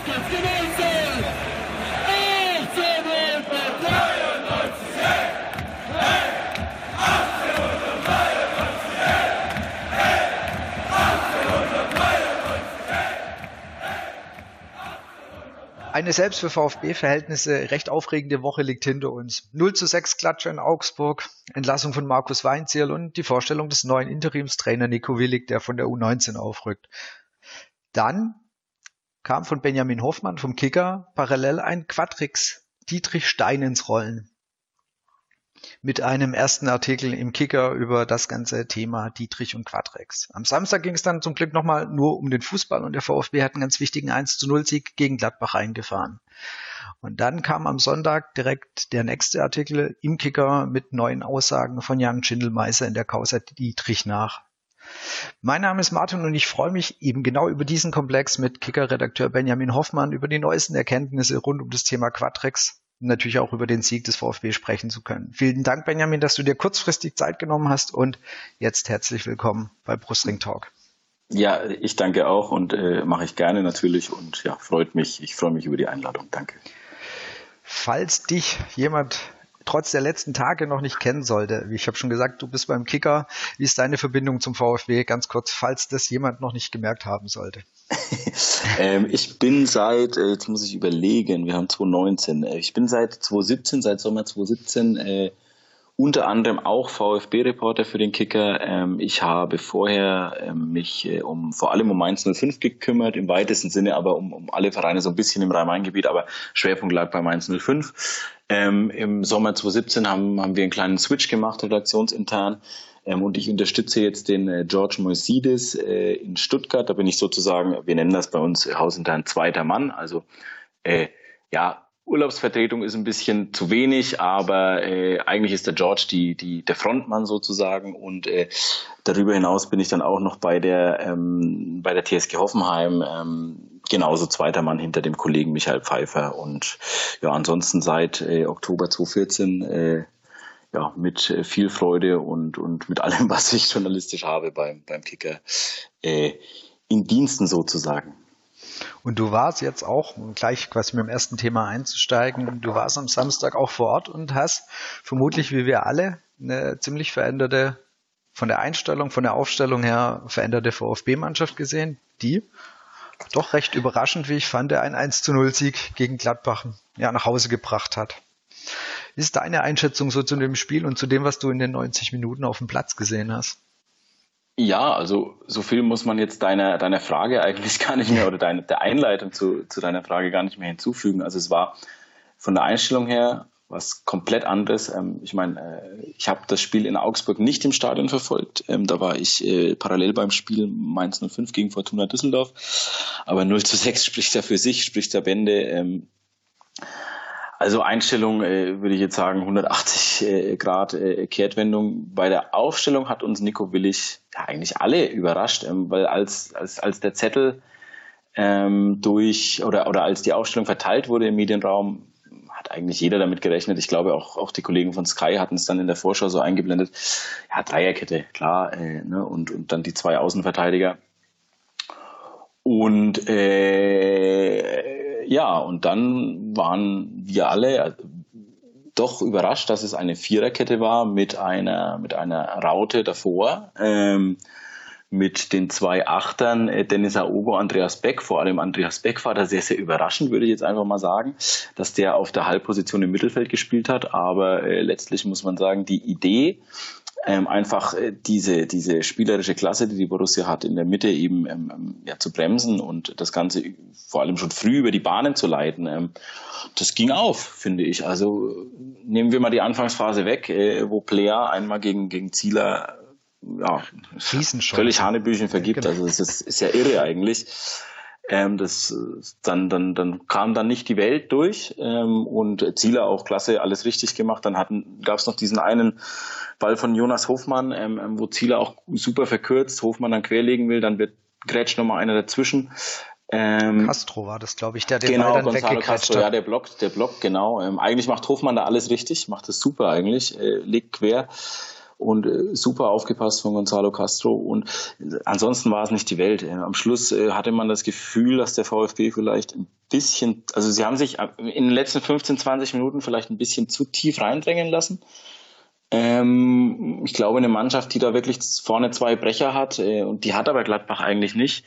Eine selbst für VfB-Verhältnisse recht aufregende Woche liegt hinter uns. 0:6 Klatsche in Augsburg, Entlassung von Markus Weinzierl und die Vorstellung des neuen Interimstrainer Nico Willig, der von der U19 aufrückt. Dann kam von Benjamin Hoffmann vom Kicker parallel ein Quadrix Dietrich Stein ins Rollen. Mit einem ersten Artikel im Kicker über das ganze Thema Dietrich und Quadrix. Am Samstag ging es dann zum Glück nochmal nur um den Fußball und der VfB hat einen ganz wichtigen 1:0 Sieg gegen Gladbach eingefahren. Und dann kam am Sonntag direkt der nächste Artikel im Kicker mit neuen Aussagen von Jan Schindelmeißer in der Causa Dietrich nach. Mein Name ist Martin und ich freue mich eben genau über diesen Komplex mit Kicker-Redakteur Benjamin Hoffmann über die neuesten Erkenntnisse rund um das Thema Quadrix und natürlich auch über den Sieg des VfB sprechen zu können. Vielen Dank, Benjamin, dass du dir kurzfristig Zeit genommen hast und jetzt herzlich willkommen bei Brustring Talk. Ja, ich danke auch und mache ich gerne natürlich und ja, ich freue mich über die Einladung. Danke. Falls dich jemand trotz der letzten Tage noch nicht kennen sollte, wie ich habe schon gesagt, du bist beim Kicker, wie ist deine Verbindung zum VfB? Ganz kurz, falls das jemand noch nicht gemerkt haben sollte. Ich bin jetzt muss ich überlegen, wir haben 2019, ich bin seit Sommer 2017 unter anderem auch VfB-Reporter für den Kicker. Ich habe vorher mich vor allem um Mainz 05 gekümmert, im weitesten Sinne aber um alle Vereine so ein bisschen im Rhein-Main-Gebiet, aber Schwerpunkt lag bei Mainz 05. Im Sommer 2017 haben wir einen kleinen Switch gemacht, redaktionsintern. Und ich unterstütze jetzt den George Moisidis in Stuttgart. Da bin ich sozusagen, wir nennen das bei uns hausintern zweiter Mann. Also Urlaubsvertretung ist ein bisschen zu wenig, aber eigentlich ist der George der Frontmann sozusagen. Und darüber hinaus bin ich dann auch noch bei der TSG Hoffenheim genauso zweiter Mann hinter dem Kollegen Michael Pfeiffer. Und ja, ansonsten seit Oktober 2014 mit viel Freude und mit allem, was ich journalistisch habe beim Kicker in Diensten sozusagen. Und du warst jetzt auch, um gleich quasi mit dem ersten Thema einzusteigen, du warst am Samstag auch vor Ort und hast vermutlich wie wir alle eine ziemlich veränderte, von der Einstellung, von der Aufstellung her veränderte VfB-Mannschaft gesehen, die doch recht überraschend, wie ich fand, einen 1:0 Sieg gegen Gladbach nach Hause gebracht hat. Wie ist deine Einschätzung so zu dem Spiel und zu dem, was du in den 90 Minuten auf dem Platz gesehen hast? Ja, also so viel muss man jetzt deiner Frage eigentlich gar nicht mehr oder der Einleitung zu deiner Frage gar nicht mehr hinzufügen. Also es war von der Einstellung her was komplett anderes. Ich habe das Spiel in Augsburg nicht im Stadion verfolgt. Da war ich parallel beim Spiel Mainz 05 gegen Fortuna Düsseldorf. Aber 0:6 spricht ja für sich, spricht ja Bände. Also Einstellung würde ich jetzt sagen 180 Grad Kehrtwendung. Bei der Aufstellung hat uns Nico Willig eigentlich alle überrascht, weil als der Zettel als die Aufstellung verteilt wurde im Medienraum, hat eigentlich jeder damit gerechnet. Ich glaube auch die Kollegen von Sky hatten es dann in der Vorschau so eingeblendet. Ja, Dreierkette, klar, und dann die zwei Außenverteidiger. Und und dann waren wir alle doch überrascht, dass es eine Viererkette war mit einer Raute davor, mit den zwei Achtern, Dennis Aogo, Andreas Beck. Vor allem Andreas Beck war da sehr, sehr überraschend, würde ich jetzt einfach mal sagen, dass der auf der Halbposition im Mittelfeld gespielt hat. Aber letztlich muss man sagen, die Idee, einfach diese spielerische Klasse, die Borussia hat, in der Mitte eben zu bremsen und das Ganze vor allem schon früh über die Bahnen zu leiten, das ging auf, finde ich. Also nehmen wir mal die Anfangsphase weg, wo Plea einmal gegen Zieler völlig Hanebüchen vergibt. Genau. Also das ist ja irre eigentlich. Dann kam dann nicht die Welt durch und Zieler auch klasse, alles richtig gemacht. Dann gab es noch diesen einen Ball von Jonas Hofmann, wo Zieler auch super verkürzt, Hofmann dann querlegen will, dann grätscht nochmal einer dazwischen. Castro war das, glaube ich, der den Ball dann Gonzalo Castro, ja, der blockt, genau. Eigentlich macht Hofmann da alles richtig, macht das super eigentlich, legt quer. und super aufgepasst von Gonzalo Castro und ansonsten war es nicht die Welt. Am Schluss hatte man das Gefühl, dass der VfB vielleicht ein bisschen, also sie haben sich in den letzten 15, 20 Minuten vielleicht ein bisschen zu tief reindrängen lassen. Ich glaube, eine Mannschaft, die da wirklich vorne zwei Brecher hat, und die hat aber Gladbach eigentlich nicht,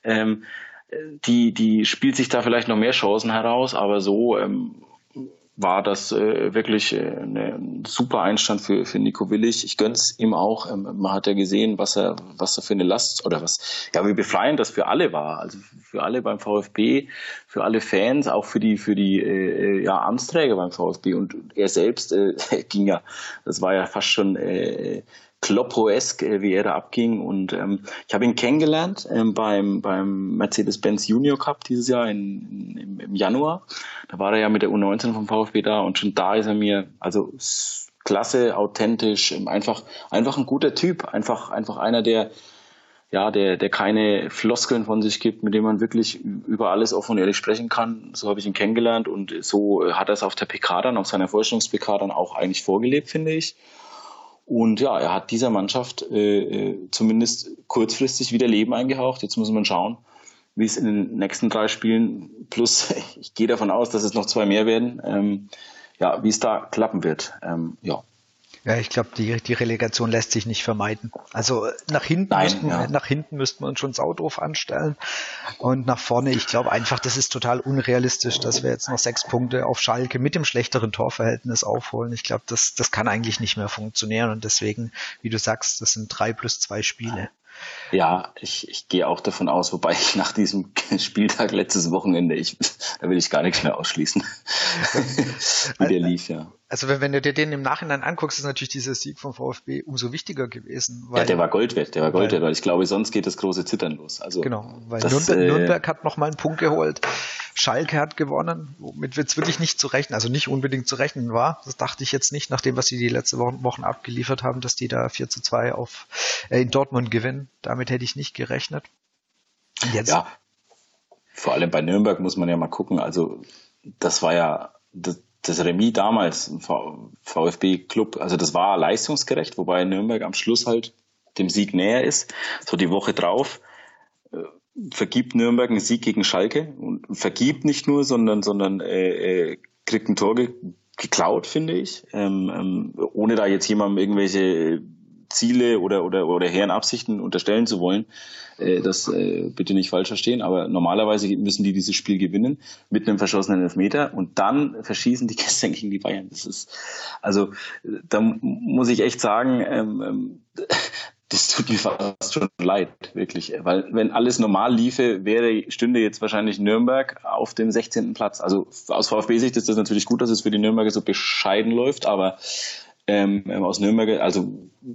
die spielt sich da vielleicht noch mehr Chancen heraus, aber so war das wirklich ein super Einstand für Nico Willig. Ich gönn's ihm auch. Man hat ja gesehen, was er für eine Last oder wie befreiend das für alle war. Also für alle beim VfB, für alle Fans, auch für die Amtsträger beim VfB. Und er selbst ging ja, das war ja fast schon Kloppo-esk, wie er da abging. Und ich habe ihn kennengelernt beim Mercedes-Benz Junior Cup dieses Jahr im Januar. Da war er ja mit der U19 vom VfB da und schon da ist er mir, also klasse, authentisch, einfach ein guter Typ, einfach einer, der keine Floskeln von sich gibt, mit dem man wirklich über alles offen und ehrlich sprechen kann. So habe ich ihn kennengelernt und so hat er es auf der PK dann, auf seiner Vorstellungs-PK dann auch eigentlich vorgelebt, finde ich. Und ja, er hat dieser Mannschaft zumindest kurzfristig wieder Leben eingehaucht. Jetzt muss man schauen, wie es in den nächsten 3 Spielen, plus ich gehe davon aus, dass es noch 2 mehr werden, wie es da klappen wird. Ja, ich glaube, die Relegation lässt sich nicht vermeiden. Also nach hinten müssten wir uns schon saudoof anstellen. Und nach vorne, ich glaube einfach, das ist total unrealistisch, dass wir jetzt noch 6 Punkte auf Schalke mit dem schlechteren Torverhältnis aufholen. Ich glaube, das kann eigentlich nicht mehr funktionieren. Und deswegen, wie du sagst, das sind 3 plus 2 Spiele. Ja, ich gehe auch davon aus, wobei ich nach diesem Spieltag letztes Wochenende, da will ich gar nichts mehr ausschließen, wie der lief, ja. Also wenn du dir den im Nachhinein anguckst, ist natürlich dieser Sieg vom VfB umso wichtiger gewesen. Weil, ja, der war Gold wert, weil ich glaube, sonst geht das große Zittern los. Also genau, weil Nürnberg hat nochmal einen Punkt geholt, Schalke hat gewonnen, womit jetzt wirklich nicht zu rechnen, also nicht unbedingt zu rechnen war. Das dachte ich jetzt nicht, nachdem was sie die letzten Wochen abgeliefert haben, dass die da 4-2 in Dortmund gewinnen. Damit hätte ich nicht gerechnet. Und jetzt? Ja, vor allem bei Nürnberg muss man ja mal gucken, also das war ja das Remis damals im VfB-Club, also das war leistungsgerecht, wobei Nürnberg am Schluss halt dem Sieg näher ist. So die Woche drauf vergibt Nürnberg einen Sieg gegen Schalke und vergibt nicht nur, sondern kriegt ein Tor geklaut, finde ich, ohne da jetzt jemandem irgendwelche Ziele oder hehren Absichten unterstellen zu wollen. Das bitte nicht falsch verstehen, aber normalerweise müssen die dieses Spiel gewinnen mit einem verschossenen Elfmeter und dann verschießen die gestern gegen die Bayern. Das ist, also da muss ich echt sagen, das tut mir fast schon leid, wirklich, weil wenn alles normal liefe, stünde jetzt wahrscheinlich Nürnberg auf dem 16. Platz. Also aus VfB-Sicht ist das natürlich gut, dass es für die Nürnberger so bescheiden läuft, aber aus Nürnberg, also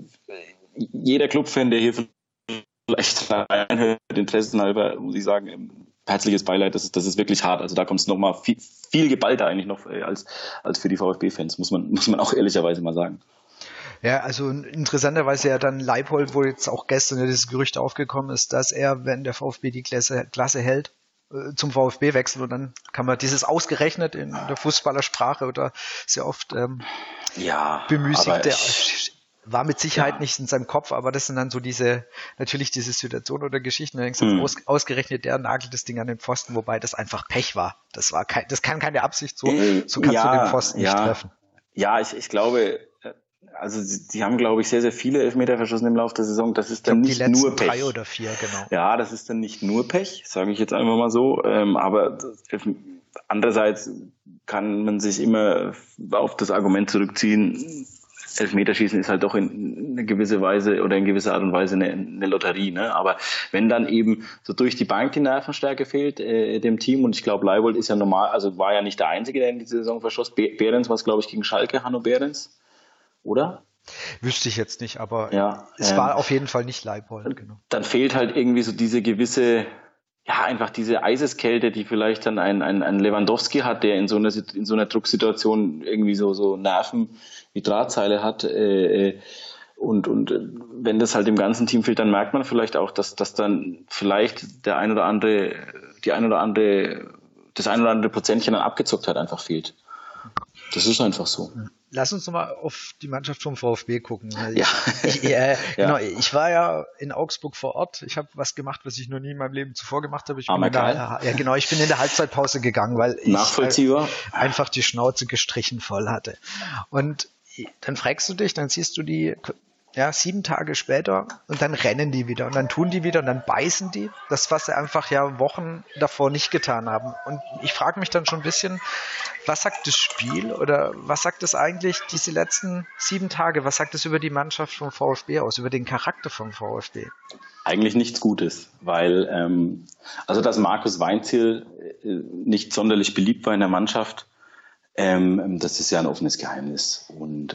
jeder Clubfan, der hier vielleicht reinhört, interessenhalber, muss ich sagen, herzliches Beileid, das ist wirklich hart. Also da kommt es nochmal viel geballter eigentlich noch als für die VfB-Fans, muss man auch ehrlicherweise mal sagen. Ja, also interessanterweise ja dann Leipold, wo jetzt auch gestern ja dieses Gerücht aufgekommen ist, dass er, wenn der VfB die Klasse hält, zum VfB wechselt und dann kann man dieses ausgerechnet in der Fußballersprache oder sehr oft bemüßigt, der war mit Sicherheit nicht in seinem Kopf, aber das sind dann so diese Situationen oder Geschichten, da denkst du, ausgerechnet der nagelt das Ding an den Pfosten, wobei das einfach Pech war. Das kann keine Absicht, so kannst du den Pfosten nicht treffen. Ja, ich glaube, also die haben, glaube ich, sehr, sehr viele Elfmeter verschossen im Laufe der Saison. Das ist dann nicht nur Pech. 3 oder 4, genau. Ja, das ist dann nicht nur Pech, sage ich jetzt einfach mal so. Aber andererseits kann man sich immer auf das Argument zurückziehen, Elfmeterschießen ist halt doch in eine gewisse Weise oder in gewisser Art und Weise eine Lotterie, ne? Aber wenn dann eben so durch die Bank die Nervenstärke fehlt dem Team, und ich glaube, Leibold ist ja normal, also war ja nicht der Einzige, der in die Saison verschoss. Behrens war es, glaube ich, gegen Schalke, Hanno Behrens, oder? Wüsste ich jetzt nicht, aber es war auf jeden Fall nicht Leibold. Genau. Dann fehlt halt irgendwie so diese gewisse, einfach diese Eiseskälte, die vielleicht dann ein Lewandowski hat, der in so einer Drucksituation irgendwie so Nerven wie Drahtseile hat. Und wenn das halt im ganzen Team fehlt, dann merkt man vielleicht auch, dass dann vielleicht das ein oder andere Prozentchen dann abgezockt hat, einfach fehlt. Das ist einfach so. Lass uns nochmal auf die Mannschaft vom VfB gucken. Ja. Genau, ich war ja in Augsburg vor Ort. Ich habe was gemacht, was ich noch nie in meinem Leben zuvor gemacht habe. Ich bin in der Halbzeitpause gegangen, weil ich einfach die Schnauze gestrichen voll hatte. Und dann fragst du dich, dann siehst du die 7 Tage später und dann rennen die wieder und dann tun die wieder und dann beißen die. Das, was sie einfach Wochen davor nicht getan haben. Und ich frage mich dann schon ein bisschen, was sagt das Spiel oder was sagt es eigentlich diese letzten 7 Tage? Was sagt es über die Mannschaft vom VfB aus, über den Charakter vom VfB? Eigentlich nichts Gutes, weil dass Markus Weinzierl nicht sonderlich beliebt war in der Mannschaft, das ist ja ein offenes Geheimnis. Und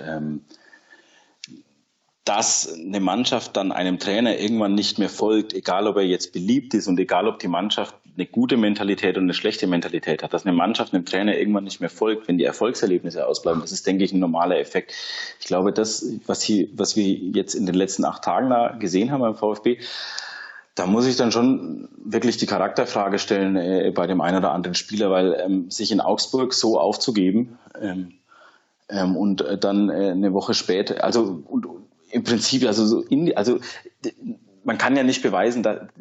dass eine Mannschaft dann einem Trainer irgendwann nicht mehr folgt, egal ob er jetzt beliebt ist und egal ob die Mannschaft eine gute Mentalität und eine schlechte Mentalität hat, dass eine Mannschaft einem Trainer irgendwann nicht mehr folgt, wenn die Erfolgserlebnisse ausbleiben, das ist, denke ich, ein normaler Effekt. Ich glaube, das, was wir jetzt in den letzten 8 Tagen da gesehen haben beim VfB, da muss ich dann schon wirklich die Charakterfrage stellen bei dem einen oder anderen Spieler, weil sich in Augsburg so aufzugeben und dann eine Woche später, im Prinzip, man kann nicht beweisen,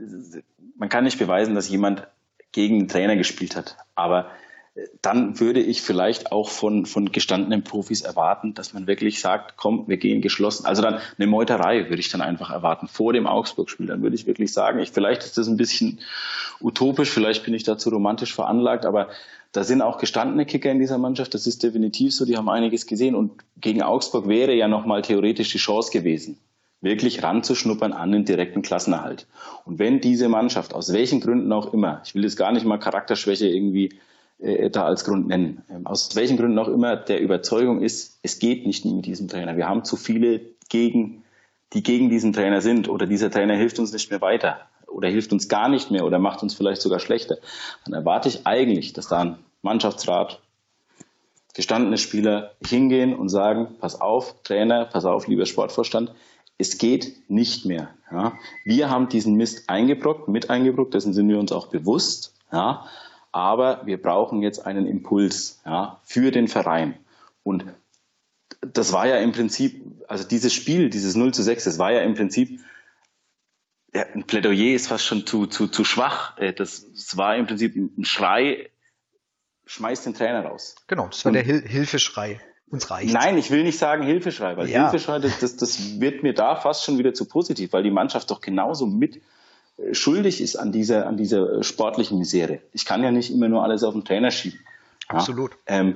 dass jemand gegen den Trainer gespielt hat. Aber dann würde ich vielleicht auch von gestandenen Profis erwarten, dass man wirklich sagt, komm, wir gehen geschlossen. Also dann eine Meuterei würde ich dann einfach erwarten vor dem Augsburg-Spiel. Dann würde ich wirklich sagen, vielleicht ist das ein bisschen utopisch, vielleicht bin ich dazu romantisch veranlagt, aber da sind auch gestandene Kicker in dieser Mannschaft, das ist definitiv so, die haben einiges gesehen und gegen Augsburg wäre ja nochmal theoretisch die Chance gewesen, wirklich ranzuschnuppern an den direkten Klassenerhalt. Und wenn diese Mannschaft, aus welchen Gründen auch immer, ich will jetzt gar nicht mal Charakterschwäche irgendwie da als Grund nennen, aus welchen Gründen auch immer der Überzeugung ist, es geht nicht mit diesem Trainer. Wir haben zu viele die gegen diesen Trainer sind oder dieser Trainer hilft uns nicht mehr weiter oder hilft uns gar nicht mehr oder macht uns vielleicht sogar schlechter, dann erwarte ich eigentlich, dass da ein Mannschaftsrat, gestandene Spieler hingehen und sagen, pass auf, Trainer, pass auf, lieber Sportvorstand, es geht nicht mehr. Ja. Wir haben diesen Mist mit eingebrockt, dessen sind wir uns auch bewusst, ja, aber wir brauchen jetzt einen Impuls für den Verein. Und das war ja im Prinzip, also dieses Spiel, dieses 0:6, das war ja im Prinzip, ein Plädoyer ist fast schon zu schwach. Das war im Prinzip ein Schrei, schmeißt den Trainer raus. Genau, das war der Hilfeschrei. Uns reicht. Nein, ich will nicht sagen Hilfeschrei, weil Hilfeschrei, das wird mir da fast schon wieder zu positiv, weil die Mannschaft doch genauso mit schuldig ist an dieser sportlichen Misere. Ich kann ja nicht immer nur alles auf den Trainer schieben. Absolut.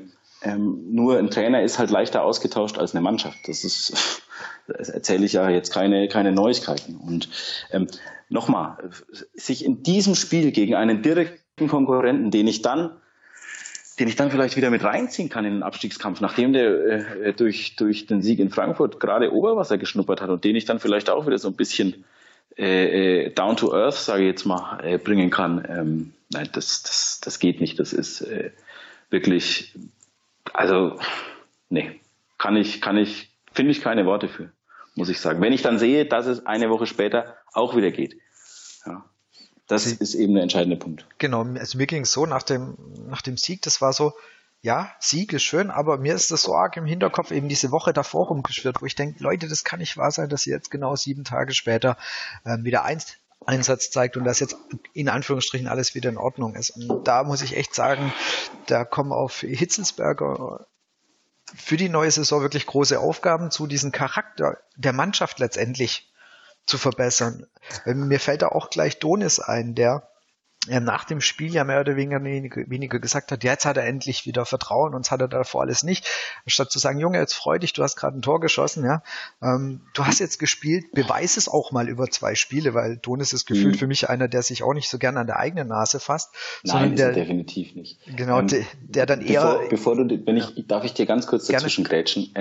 Nur ein Trainer ist halt leichter ausgetauscht als eine Mannschaft. Das erzähle ich ja jetzt keine Neuigkeiten. Und nochmal, sich in diesem Spiel gegen einen direkten Konkurrenten, den ich dann vielleicht wieder mit reinziehen kann in den Abstiegskampf, nachdem der durch den Sieg in Frankfurt gerade Oberwasser geschnuppert hat und den ich dann vielleicht auch wieder so ein bisschen down to earth, sage ich jetzt mal, bringen kann. Nein, das geht nicht. Das ist wirklich, also nee, finde ich keine Worte für, muss ich sagen. Wenn ich dann sehe, dass es eine Woche später auch wieder geht. Ja. Das ist eben der entscheidende Punkt. Genau, also mir ging es so nach dem Sieg, das war so, ja, Sieg ist schön, aber mir ist das so arg im Hinterkopf eben diese Woche davor rumgeschwirrt, wo ich denke, Leute, das kann nicht wahr sein, dass ihr jetzt genau 7 Tage später wieder Einsatz zeigt und dass jetzt in Anführungsstrichen alles wieder in Ordnung ist. Und da muss ich echt sagen, da kommen auf Hitzelsberger für die neue Saison wirklich große Aufgaben zu, diesen Charakter der Mannschaft letztendlich zu verbessern. Mir fällt da auch gleich Donis ein, der nach dem Spiel ja mehr oder weniger gesagt hat, ja, jetzt hat er endlich wieder Vertrauen, uns hat er davor alles nicht. Statt zu sagen, Junge, jetzt freu dich, du hast gerade ein Tor geschossen, ja, du hast jetzt gespielt, beweis es auch mal über 2 Spiele, weil Donis ist gefühlt für mich einer, der sich auch nicht so gern an der eigenen Nase fasst. Nein, ist er definitiv nicht. Genau, der dann eher... Darf ich dir ganz kurz dazwischen grätschen?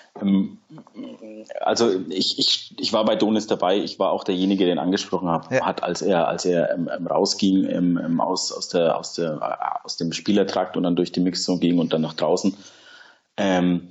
Also ich war bei Donis dabei, ich war auch derjenige, der ihn angesprochen hat, als er rausging aus dem Spielertrakt und dann durch die Mixzone ging und dann nach draußen.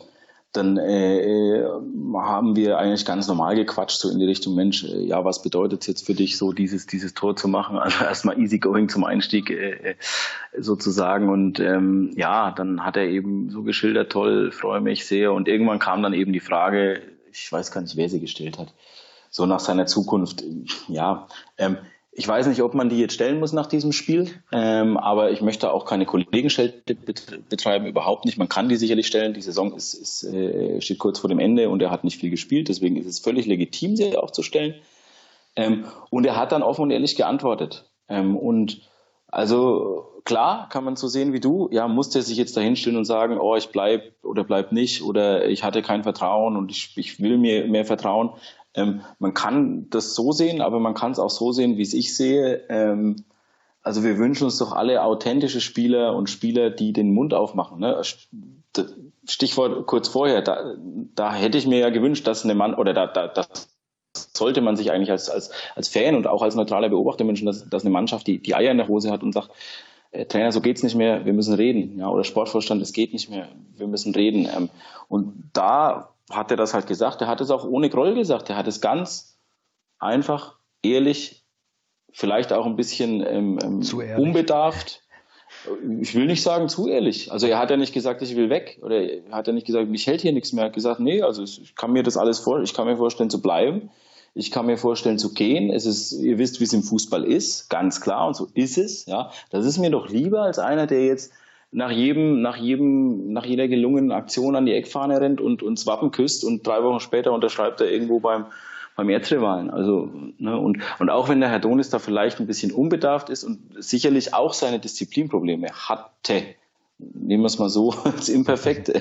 dann haben wir eigentlich ganz normal gequatscht, so in die Richtung, Mensch, ja, was bedeutet es jetzt für dich, so dieses Tor zu machen? Also erstmal easygoing zum Einstieg sozusagen. Und ja, dann hat er eben so geschildert, toll, freue mich sehr. Und irgendwann kam dann eben die Frage, ich weiß gar nicht, wer sie gestellt hat, so nach seiner Zukunft. Ja, ich weiß nicht, ob man die jetzt stellen muss nach diesem Spiel, aber ich möchte auch keine Kollegenschelte betreiben, überhaupt nicht. Man kann die sicherlich stellen. Die Saison steht kurz vor dem Ende und er hat nicht viel gespielt, deswegen ist es völlig legitim, sie auch zu stellen. Und er hat dann offen und ehrlich geantwortet. Und also klar, kann man so sehen wie du, ja, musste er sich jetzt dahinstellen und sagen, oh, ich bleib oder bleib nicht oder ich hatte kein Vertrauen und ich will mir mehr vertrauen. Man kann das so sehen, aber man kann es auch so sehen, wie es ich sehe. Also wir wünschen uns doch alle authentische Spieler und Spieler, die den Mund aufmachen. Ne? Stichwort kurz vorher, da hätte ich mir ja gewünscht, dass das sollte man sich eigentlich als Fan und auch als neutraler Beobachter wünschen, dass eine Mannschaft die Eier in der Hose hat und sagt, Trainer, so geht's nicht mehr, wir müssen reden. Ja, oder Sportvorstand, es geht nicht mehr, wir müssen reden. Und da hat er das halt gesagt. Er hat es auch ohne Groll gesagt. Er hat es ganz einfach, ehrlich, vielleicht auch ein bisschen unbedarft. Ich will nicht sagen zu ehrlich. Also er hat ja nicht gesagt, ich will weg. Oder er hat ja nicht gesagt, mich hält hier nichts mehr. Er hat gesagt, nee, also ich kann mir das alles ich kann mir vorstellen zu bleiben. Ich kann mir vorstellen zu gehen. Ihr wisst, wie es im Fußball ist. Ganz klar. Und so ist es. Ja. Das ist mir doch lieber als einer, der jetzt nach jeder gelungenen Aktion an die Eckfahne rennt und das Wappen küsst und 3 Wochen später unterschreibt er irgendwo beim Erzrivalen. Also, ne, und auch wenn der Herr Donis da vielleicht ein bisschen unbedarft ist und sicherlich auch seine Disziplinprobleme hatte, nehmen wir es mal so als imperfekt,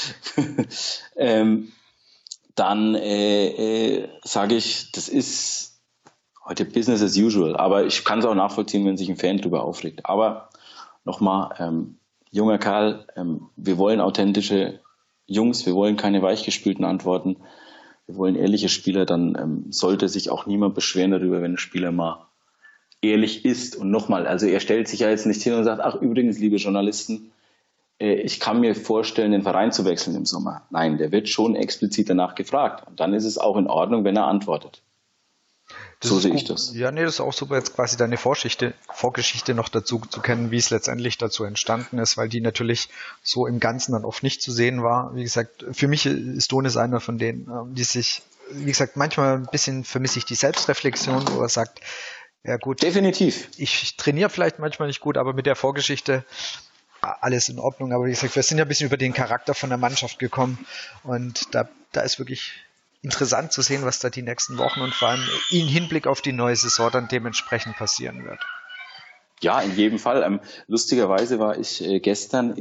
dann sage ich, das ist heute Business as usual. Aber ich kann es auch nachvollziehen, wenn sich ein Fan drüber aufregt. Aber nochmal, junger Kerl, wir wollen authentische Jungs, wir wollen keine weichgespülten Antworten, wir wollen ehrliche Spieler, dann sollte sich auch niemand beschweren darüber, wenn ein Spieler mal ehrlich ist. Und nochmal, also er stellt sich ja jetzt nicht hin und sagt, ach übrigens, liebe Journalisten, ich kann mir vorstellen, den Verein zu wechseln im Sommer. Nein, der wird schon explizit danach gefragt. Und dann ist es auch in Ordnung, wenn er antwortet. So sehe ich das. Ja, nee, das ist auch super, jetzt quasi deine Vorgeschichte noch dazu zu kennen, wie es letztendlich dazu entstanden ist, weil die natürlich so im Ganzen dann oft nicht zu sehen war. Wie gesagt, für mich ist Donis einer von denen, die sich, wie gesagt, manchmal ein bisschen vermisse ich die Selbstreflexion, wo er sagt, ja gut, definitiv. Ich trainiere vielleicht manchmal nicht gut, aber mit der Vorgeschichte alles in Ordnung. Aber wie gesagt, wir sind ja ein bisschen über den Charakter von der Mannschaft gekommen und da ist wirklich interessant zu sehen, was da die nächsten Wochen und vor allem im Hinblick auf die neue Saison dann dementsprechend passieren wird. Ja, in jedem Fall. Lustigerweise war ich gestern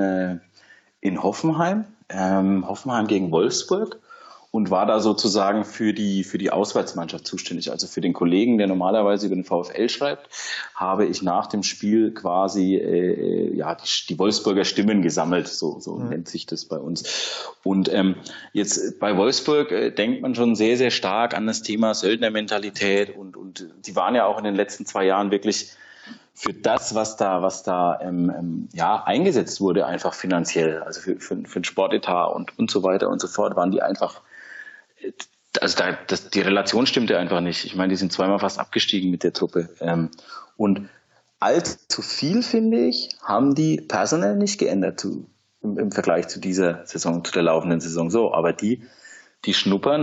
in Hoffenheim, Hoffenheim gegen Wolfsburg und war da sozusagen für die Auswärtsmannschaft zuständig. Also für den Kollegen, der normalerweise über den VfL schreibt, habe ich nach dem Spiel quasi die Wolfsburger Stimmen gesammelt, so nennt sich das bei uns. Und jetzt bei Wolfsburg denkt man schon sehr, sehr stark an das Thema Söldnermentalität und die waren ja auch in den letzten 2 Jahren wirklich für das, was da eingesetzt wurde, einfach finanziell, also für den Sportetat und so weiter und so fort, waren die einfach, also die Relation stimmte einfach nicht. Ich meine, die sind 2-mal fast abgestiegen mit der Truppe. Und allzu viel, finde ich, haben die personell nicht geändert im Vergleich zu dieser Saison, zu der laufenden Saison. So, aber die schnuppern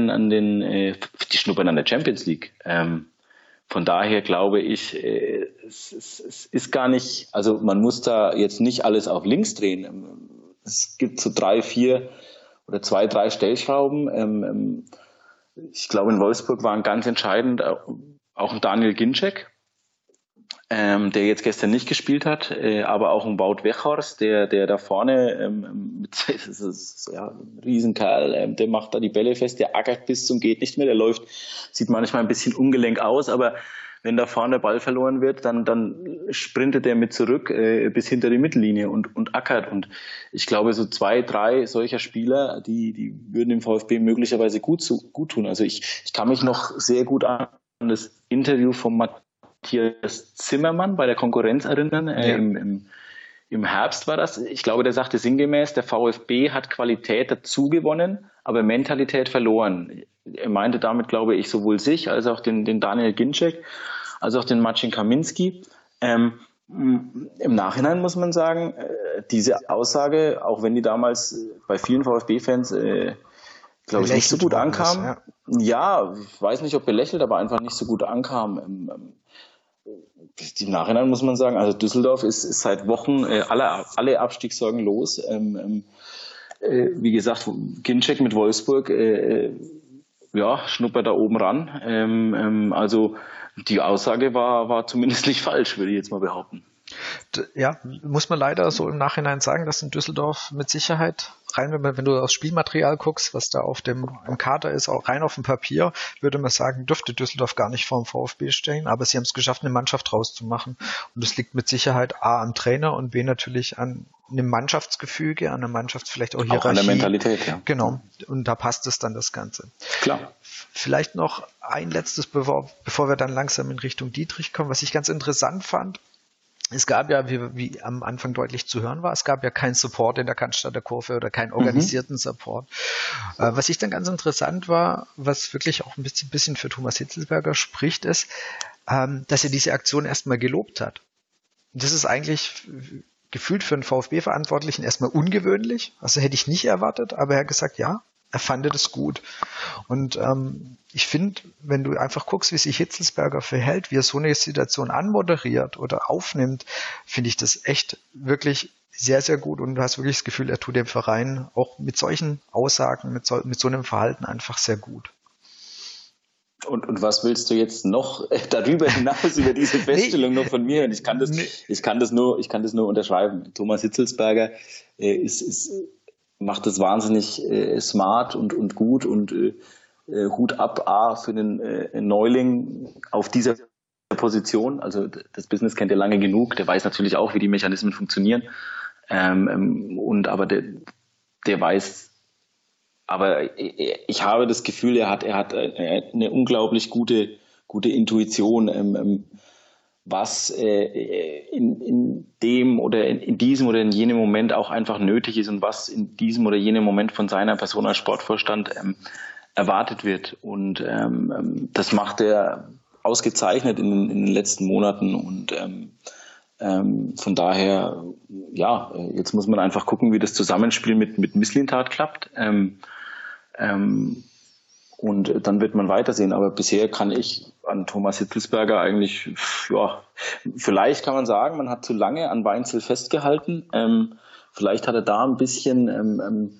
die schnuppern an der Champions League. Von daher glaube ich, es ist gar nicht, also man muss da jetzt nicht alles auf links drehen. Es gibt so 3, 4 oder 2, 3 Stellschrauben. Ich glaube, in Wolfsburg waren ganz entscheidend auch ein Daniel Ginczek, der jetzt gestern nicht gespielt hat, aber auch ein Wout Weghorst, der da vorne das ist ja ein Riesenkerl, der macht da die Bälle fest, der ackert bis zum geht nicht mehr, der läuft, sieht manchmal ein bisschen ungelenk aus, aber wenn da vorne der Ball verloren wird, dann sprintet er mit zurück bis hinter die Mittellinie und ackert. Und ich glaube, so 2, 3 solcher Spieler, die würden dem VfB möglicherweise gut tun. Also ich kann mich noch sehr gut an das Interview von Matthias Zimmermann bei der Konkurrenz erinnern, im im Herbst war das. Ich glaube, der sagte sinngemäß, der VfB hat Qualität dazu gewonnen, aber Mentalität verloren. Er meinte damit, glaube ich, sowohl sich als auch den Daniel Ginczek, als auch den Marcin Kaminski. Im Nachhinein muss man sagen, diese Aussage, auch wenn die damals bei vielen VfB-Fans, glaube ich, nicht so gut ankam. Ja, ich weiß nicht, ob belächelt, aber einfach nicht so gut ankam. Im Nachhinein muss man sagen, also Düsseldorf ist seit Wochen alle Abstiegssorgen los. Wie gesagt, Ginczek mit Wolfsburg, schnuppert da oben ran. Also die Aussage war zumindest nicht falsch, würde ich jetzt mal behaupten. Ja, muss man leider so im Nachhinein sagen, dass in Düsseldorf mit Sicherheit rein, wenn du aufs Spielmaterial guckst, was da im Kader ist, auch rein auf dem Papier, würde man sagen, dürfte Düsseldorf gar nicht vorm VfB stehen, aber sie haben es geschafft, eine Mannschaft rauszumachen. Und das liegt mit Sicherheit A am Trainer und B natürlich an einem Mannschaftsgefüge, an einer Mannschaft vielleicht auch Hierarchie. Auch an der Mentalität, ja. Genau. Und da passt es dann das Ganze. Klar. Vielleicht noch ein letztes, bevor wir dann langsam in Richtung Dietrich kommen, was ich ganz interessant fand. Es gab ja, wie am Anfang deutlich zu hören war, es gab ja keinen Support in der Cannstatter Kurve oder keinen organisierten Support. Was ich dann ganz interessant war, was wirklich auch ein bisschen für Thomas Hitzelsberger spricht, ist, dass er diese Aktion erstmal gelobt hat. Und das ist eigentlich gefühlt für einen VfB-Verantwortlichen erstmal ungewöhnlich. Also hätte ich nicht erwartet, aber er hat gesagt, ja, er fand das gut. Und ich finde, wenn du einfach guckst, wie sich Hitzelsberger verhält, wie er so eine Situation anmoderiert oder aufnimmt, finde ich das echt wirklich sehr, sehr gut. Und du hast wirklich das Gefühl, er tut dem Verein auch mit solchen Aussagen, mit so einem Verhalten einfach sehr gut. Und was willst du jetzt noch darüber hinaus über diese Feststellung noch von mir? Und ich kann das nur unterschreiben. Thomas Hitzelsberger macht das wahnsinnig smart und gut und Hut ab für den Neuling auf dieser Position. Also das Business kennt er lange genug. Der weiß natürlich auch, wie die Mechanismen funktionieren. Aber der weiß. Aber ich habe das Gefühl, er hat eine unglaublich gute Intuition, was in dem oder in diesem oder in jenem Moment auch einfach nötig ist und was in diesem oder jenem Moment von seiner Person als Sportvorstand erwartet wird. Und das macht er ausgezeichnet in den letzten Monaten. Und von daher, jetzt muss man einfach gucken, wie das Zusammenspiel mit Mislintat klappt. Und dann wird man weitersehen. Aber bisher kann ich an Thomas Hitzelsberger eigentlich, vielleicht kann man sagen, man hat zu lange an Weinzel festgehalten. Vielleicht hat er da ein bisschen,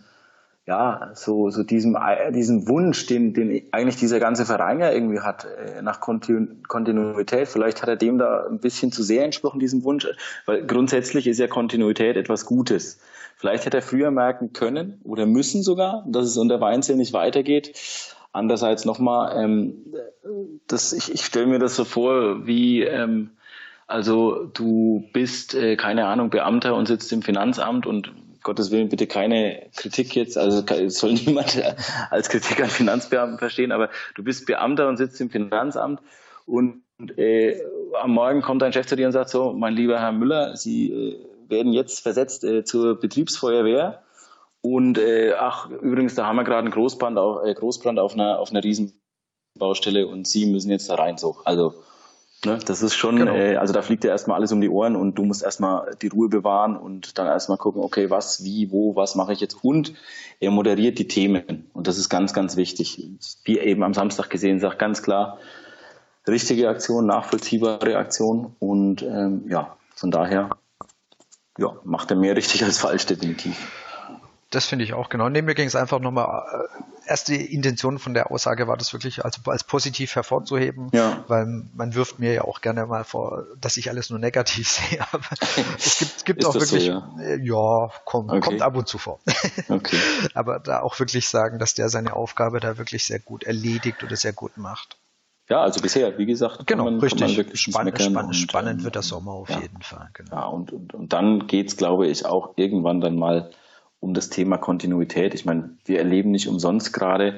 so diesen Wunsch, den eigentlich dieser ganze Verein ja irgendwie hat, nach Kontinuität. Vielleicht hat er dem da ein bisschen zu sehr entsprochen, diesem Wunsch. Weil grundsätzlich ist ja Kontinuität etwas Gutes. Vielleicht hätte er früher merken können oder müssen sogar, dass es unter Weinzel nicht weitergeht. Andererseits nochmal, ich stelle mir das so vor, wie, also du bist, keine Ahnung, Beamter und sitzt im Finanzamt und Gottes Willen bitte keine Kritik jetzt, also soll niemand als Kritik an Finanzbeamten verstehen, aber du bist Beamter und sitzt im Finanzamt und am Morgen kommt dein Chef zu dir und sagt so, mein lieber Herr Müller, Sie werden jetzt versetzt zur Betriebsfeuerwehr. Und übrigens, da haben wir gerade einen Großbrand auf einer Riesenbaustelle und Sie müssen jetzt da rein. So. Also, ne, das ist schon, genau. Also da fliegt dir erstmal alles um die Ohren und du musst erstmal die Ruhe bewahren und dann erstmal gucken, okay, was, wie, wo, was mache ich jetzt? Und er moderiert die Themen. Und das ist ganz, ganz wichtig. Wie eben am Samstag gesehen, sagt ganz klar, richtige Aktion, nachvollziehbare Aktion. Und von daher, macht er mehr richtig als falsch, definitiv. Das finde ich auch, genau. Neben mir ging es einfach nochmal, erst die Intention von der Aussage war das wirklich als positiv hervorzuheben, weil man wirft mir ja auch gerne mal vor, dass ich alles nur negativ sehe, aber es gibt auch wirklich, so, kommt ab und zu vor. Okay. Aber da auch wirklich sagen, dass der seine Aufgabe da wirklich sehr gut erledigt oder sehr gut macht. Ja, also bisher, wie gesagt, genau, richtig. Spannend wird der Sommer auf jeden Fall. Genau. Ja, und dann geht's, glaube ich, auch irgendwann dann mal um das Thema Kontinuität. Ich meine, wir erleben nicht umsonst gerade,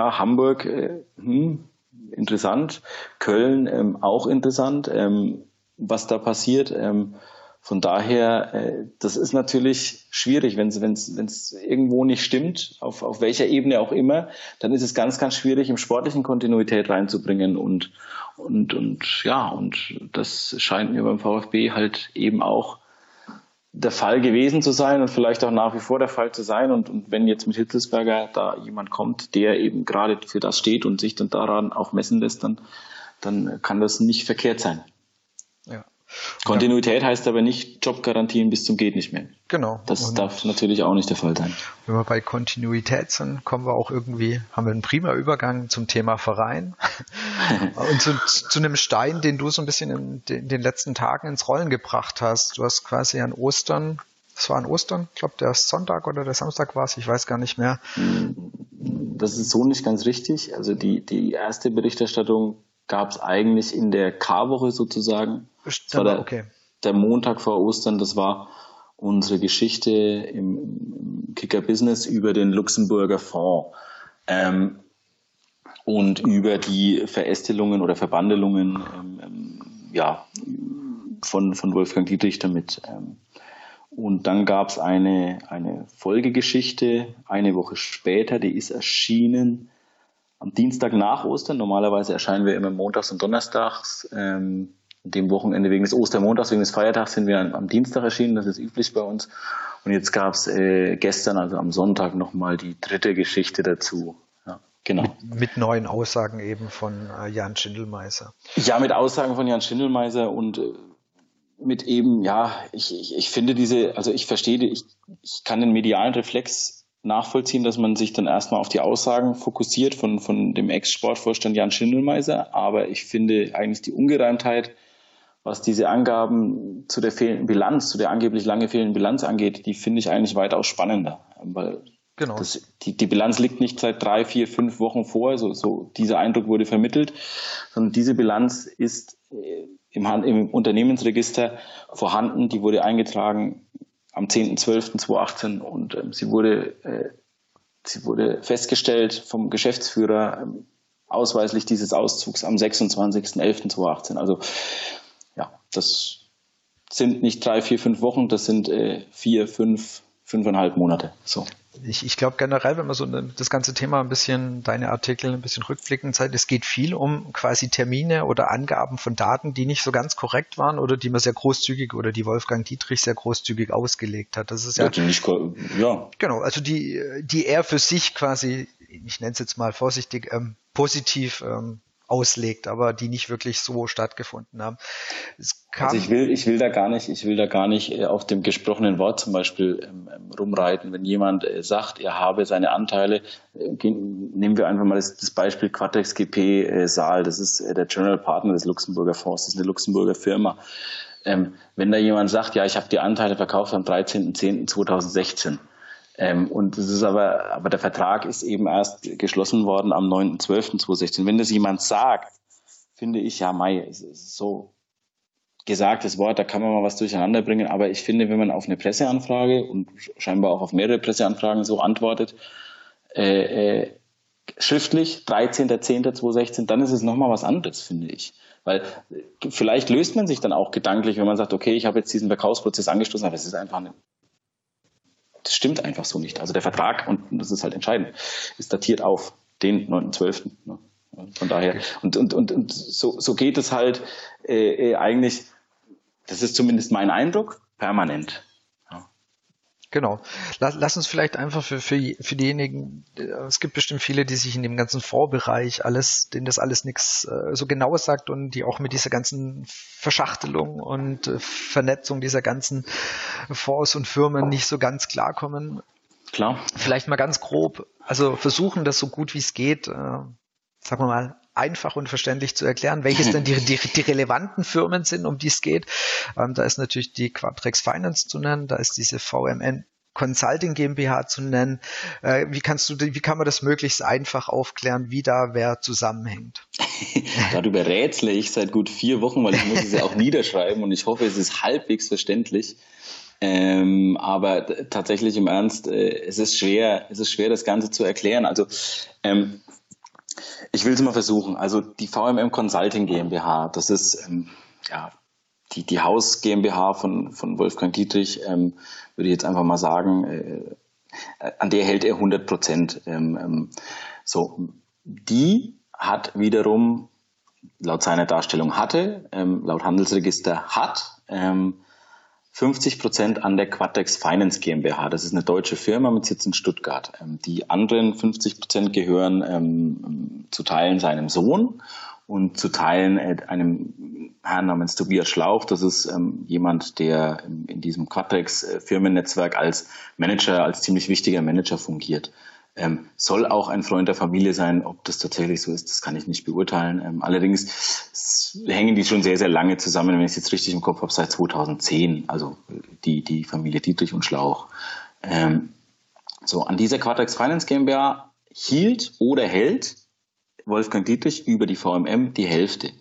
Hamburg, interessant, Köln, auch interessant. was da passiert. Von daher, das ist natürlich schwierig, wenn es irgendwo nicht stimmt, auf welcher Ebene auch immer, dann ist es ganz, ganz schwierig, im Sportlichen Kontinuität reinzubringen und das scheint mir beim VfB halt eben auch der Fall gewesen zu sein und vielleicht auch nach wie vor der Fall zu sein. Und wenn jetzt mit Hitzelsberger da jemand kommt, der eben gerade für das steht und sich dann daran auch messen lässt, dann kann das nicht verkehrt sein. Ja. Kontinuität heißt aber nicht Jobgarantien bis zum geht nicht mehr. Genau. Das darf natürlich auch nicht der Fall sein. Wenn wir bei Kontinuität sind, haben wir einen prima Übergang zum Thema Verein und zu einem Stein, den du so ein bisschen in den letzten Tagen ins Rollen gebracht hast. Du hast quasi an Ostern, ich glaube der Sonntag oder der Samstag war es, ich weiß gar nicht mehr. Das ist so nicht ganz richtig. Also die erste Berichterstattung gab es eigentlich in der Karwoche sozusagen. Das war der Montag vor Ostern, das war unsere Geschichte im Kicker Business über den Luxemburger Fonds und über die Verästelungen oder Verbandelungen von Wolfgang Dietrich damit. Und dann gab es eine Folgegeschichte eine Woche später, die ist erschienen am Dienstag nach Ostern. Normalerweise erscheinen wir immer montags und donnerstags. Dem Wochenende wegen des Ostermontags, wegen des Feiertags sind wir am Dienstag erschienen. Das ist üblich bei uns. Und jetzt gab es gestern, also am Sonntag, nochmal die dritte Geschichte dazu. Ja, genau. Mit neuen Aussagen eben von Jan Schindelmeiser. Ja, mit Aussagen von Jan Schindelmeiser und mit eben, ich finde ich verstehe, ich kann den medialen Reflex nachvollziehen, dass man sich dann erstmal auf die Aussagen fokussiert von dem Ex-Sportvorstand Jan Schindelmeiser, aber ich finde eigentlich die Ungereimtheit, was diese Angaben zu der fehlenden Bilanz, zu der angeblich lange fehlenden Bilanz angeht, die finde ich eigentlich weitaus spannender, weil die Bilanz liegt nicht seit 3, 4, 5 Wochen vor, so dieser Eindruck wurde vermittelt, sondern diese Bilanz ist im Unternehmensregister vorhanden, die wurde eingetragen am 10.12.2018 und sie wurde festgestellt vom Geschäftsführer ausweislich dieses Auszugs am 26.11.2018. Also ja, das sind nicht 3, 4, 5 Wochen, das sind 4, 5, 5,5 Monate. So. Ich glaube generell, wenn man so das ganze Thema deine Artikel ein bisschen rückblickend zeigt, es geht viel um quasi Termine oder Angaben von Daten, die nicht so ganz korrekt waren oder die man sehr großzügig oder die Wolfgang Dietrich sehr großzügig ausgelegt hat. Das ist genau, also die er für sich quasi, ich nenne es jetzt mal vorsichtig, positiv auslegt, aber die nicht wirklich so stattgefunden haben. Also ich will da gar nicht auf dem gesprochenen Wort zum Beispiel rumreiten. Wenn jemand sagt, er habe seine Anteile, nehmen wir einfach mal das Beispiel Quatex GP Saal, das ist der General Partner des Luxemburger Fonds, das ist eine Luxemburger Firma. Wenn da jemand sagt, ja, ich habe die Anteile verkauft am 13.10.2016, und das ist aber der Vertrag ist eben erst geschlossen worden am 9.12.2016. Wenn das jemand sagt, finde ich, es ist so gesagtes Wort, da kann man mal was durcheinander bringen. Aber ich finde, wenn man auf eine Presseanfrage und scheinbar auch auf mehrere Presseanfragen so antwortet, schriftlich 13.10.2016, dann ist es nochmal was anderes, finde ich. Weil vielleicht löst man sich dann auch gedanklich, wenn man sagt, okay, ich habe jetzt diesen Verkaufsprozess angestoßen, aber es ist einfach das stimmt einfach so nicht. Also der Vertrag, und das ist halt entscheidend, ist datiert auf den 9.12. Von daher, und so geht es halt eigentlich, das ist zumindest mein Eindruck, permanent. Ja. Genau. Lass uns vielleicht einfach für diejenigen, es gibt bestimmt viele, die sich in dem ganzen Fondsbereich denen das alles nichts so genau sagt und die auch mit dieser ganzen Verschachtelung und Vernetzung dieser ganzen Fonds und Firmen nicht so ganz klarkommen. Klar. Vielleicht mal ganz grob, also versuchen das so gut wie es geht, sagen wir mal, einfach und verständlich zu erklären, welches denn die relevanten Firmen sind, um die es geht. Da ist natürlich die Quadrex Finance zu nennen, da ist diese VMN Consulting GmbH zu nennen. Wie kann man das möglichst einfach aufklären, wie da wer zusammenhängt? Darüber rätsle ich seit gut 4 Wochen, weil ich muss es ja auch niederschreiben und ich hoffe, es ist halbwegs verständlich. Aber tatsächlich im Ernst, es ist schwer, das Ganze zu erklären. Also ich will es mal versuchen. Also die VMM Consulting GmbH, das ist die Haus GmbH von Wolfgang Dietrich, würde ich jetzt einfach mal sagen, an der hält er 100%. So, die hat wiederum laut seiner Darstellung laut Handelsregister 50% an der Quatrex Finance GmbH. Das ist eine deutsche Firma mit Sitz in Stuttgart. Die anderen 50% gehören zu Teilen seinem Sohn und zu Teilen einem Herrn namens Tobias Schlauch. Das ist jemand, der in diesem Quatrex Firmennetzwerk als Manager, als ziemlich wichtiger Manager fungiert. Soll auch ein Freund der Familie sein. Ob das tatsächlich so ist, das kann ich nicht beurteilen. Allerdings hängen die schon sehr, sehr lange zusammen, wenn ich es jetzt richtig im Kopf habe, seit 2010. Also die Familie Dietrich und Schlauch. So, an dieser Quatrex Finance GmbH hielt oder hält Wolfgang Dietrich über die VMM die Hälfte.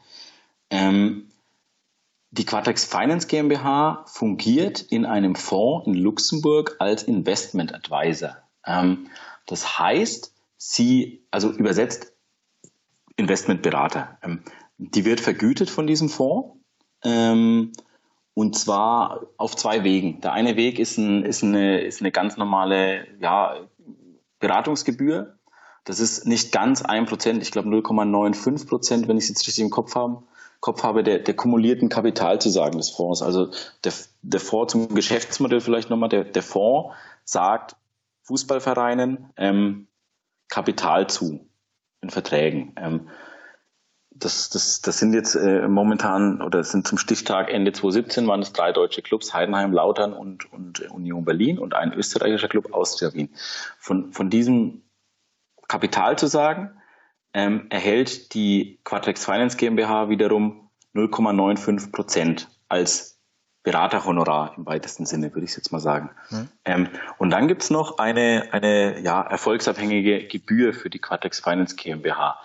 Die Quatrex Finance GmbH fungiert in einem Fonds in Luxemburg als Investment Advisor. Das heißt, also übersetzt Investmentberater. Die wird vergütet von diesem Fonds, und zwar auf 2 Wegen. Der eine Weg ist eine ganz normale Beratungsgebühr. Das ist nicht ganz 1%, ich glaube 0,95%, wenn ich es jetzt richtig im Kopf habe, der kumulierten Kapitalzusagen des Fonds. Also der Fonds zum Geschäftsmodell vielleicht nochmal, der Fonds sagt Fußballvereinen Kapital zu in Verträgen. Das sind jetzt momentan, oder sind zum Stichtag Ende 2017 waren es 3 deutsche Clubs, Heidenheim, Lautern und Union Berlin und ein österreichischer Club, Austria Wien. Von diesem Kapitalzusagen erhält die Quatrex Finance GmbH wiederum 0,95% als Beraterhonorar im weitesten Sinne, würde ich jetzt mal sagen. Und dann gibt's noch eine erfolgsabhängige Gebühr für die Quatrex Finance GmbH.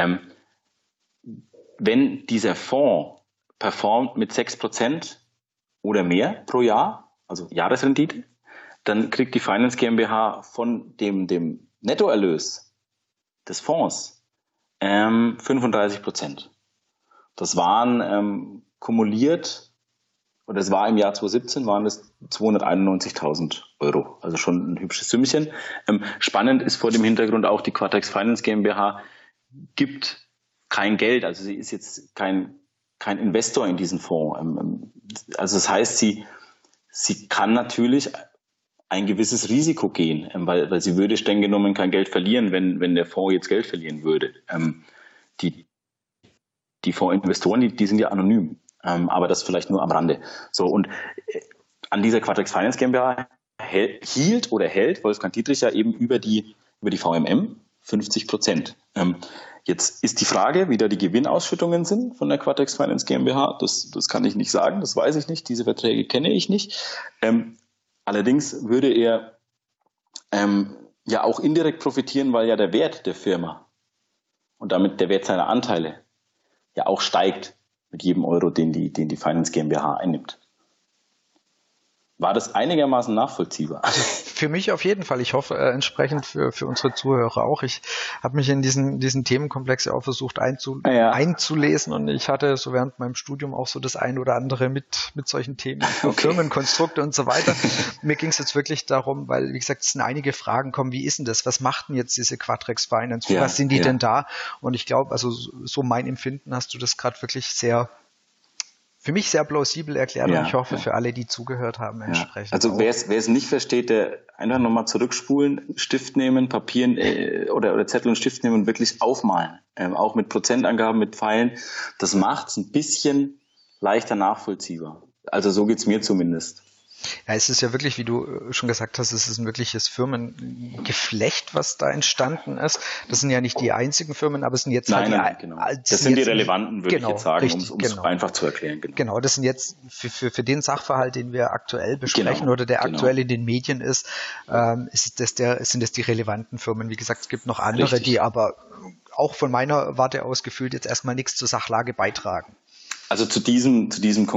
Wenn dieser Fonds performt mit 6% oder mehr pro Jahr, also Jahresrendite, dann kriegt die Finance GmbH von dem Nettoerlös des Fonds 35%. Das waren kumuliert, oder es war im Jahr 2017, waren es 291.000 Euro. Also schon ein hübsches Sümmchen. Spannend ist vor dem Hintergrund auch, die Quatrex Finance GmbH gibt kein Geld. Also sie ist jetzt kein Investor in diesen Fonds. Also das heißt, sie kann natürlich ein gewisses Risiko gehen, weil sie würde streng genommen kein Geld verlieren, wenn der Fonds jetzt Geld verlieren würde. Die Fondsinvestoren, die sind ja anonym. Aber das vielleicht nur am Rande. So, und an dieser Quatrex Finance GmbH hielt oder hält Wolfgang Dietrich ja eben über die VMM 50%. Jetzt ist die Frage, wie da die Gewinnausschüttungen sind von der Quatrex Finance GmbH. Das kann ich nicht sagen, das weiß ich nicht. Diese Verträge kenne ich nicht. Allerdings würde er ja auch indirekt profitieren, weil ja der Wert der Firma und damit der Wert seiner Anteile ja auch steigt mit jedem Euro, den die Finance GmbH einnimmt. War das einigermaßen nachvollziehbar? Also für mich auf jeden Fall. Ich hoffe entsprechend für unsere Zuhörer auch. Ich habe mich in diesen Themenkomplex ja auch versucht einzulesen, und ich hatte so während meinem Studium auch so das ein oder andere mit solchen Themen, Firmenkonstrukte und so weiter. Mir ging es jetzt wirklich darum, weil, wie gesagt, es sind einige Fragen kommen, wie ist denn das? Was macht denn jetzt diese Quatrex Finance? Für was sind die denn da? Und ich glaube, also so mein Empfinden hast du das gerade wirklich für mich sehr plausibel erklärt, und ich hoffe für alle, die zugehört haben, entsprechend. Also wer es nicht versteht, der einfach nochmal zurückspulen, Stift nehmen, Papier oder Zettel und Stift nehmen und wirklich aufmalen. Auch mit Prozentangaben, mit Pfeilen. Das macht es ein bisschen leichter nachvollziehbar. Also so geht's mir zumindest. Ja, es ist ja wirklich, wie du schon gesagt hast, es ist ein wirkliches Firmengeflecht, was da entstanden ist. Das sind ja nicht die einzigen Firmen, aber es sind jetzt genau. Das sind die relevanten, würde ich jetzt sagen, um es einfach zu erklären. Genau, das sind jetzt für den Sachverhalt, den wir aktuell besprechen oder der aktuell in den Medien ist, sind das die relevanten Firmen. Wie gesagt, es gibt noch andere, die aber auch von meiner Warte aus gefühlt jetzt erstmal nichts zur Sachlage beitragen. Also zu dieser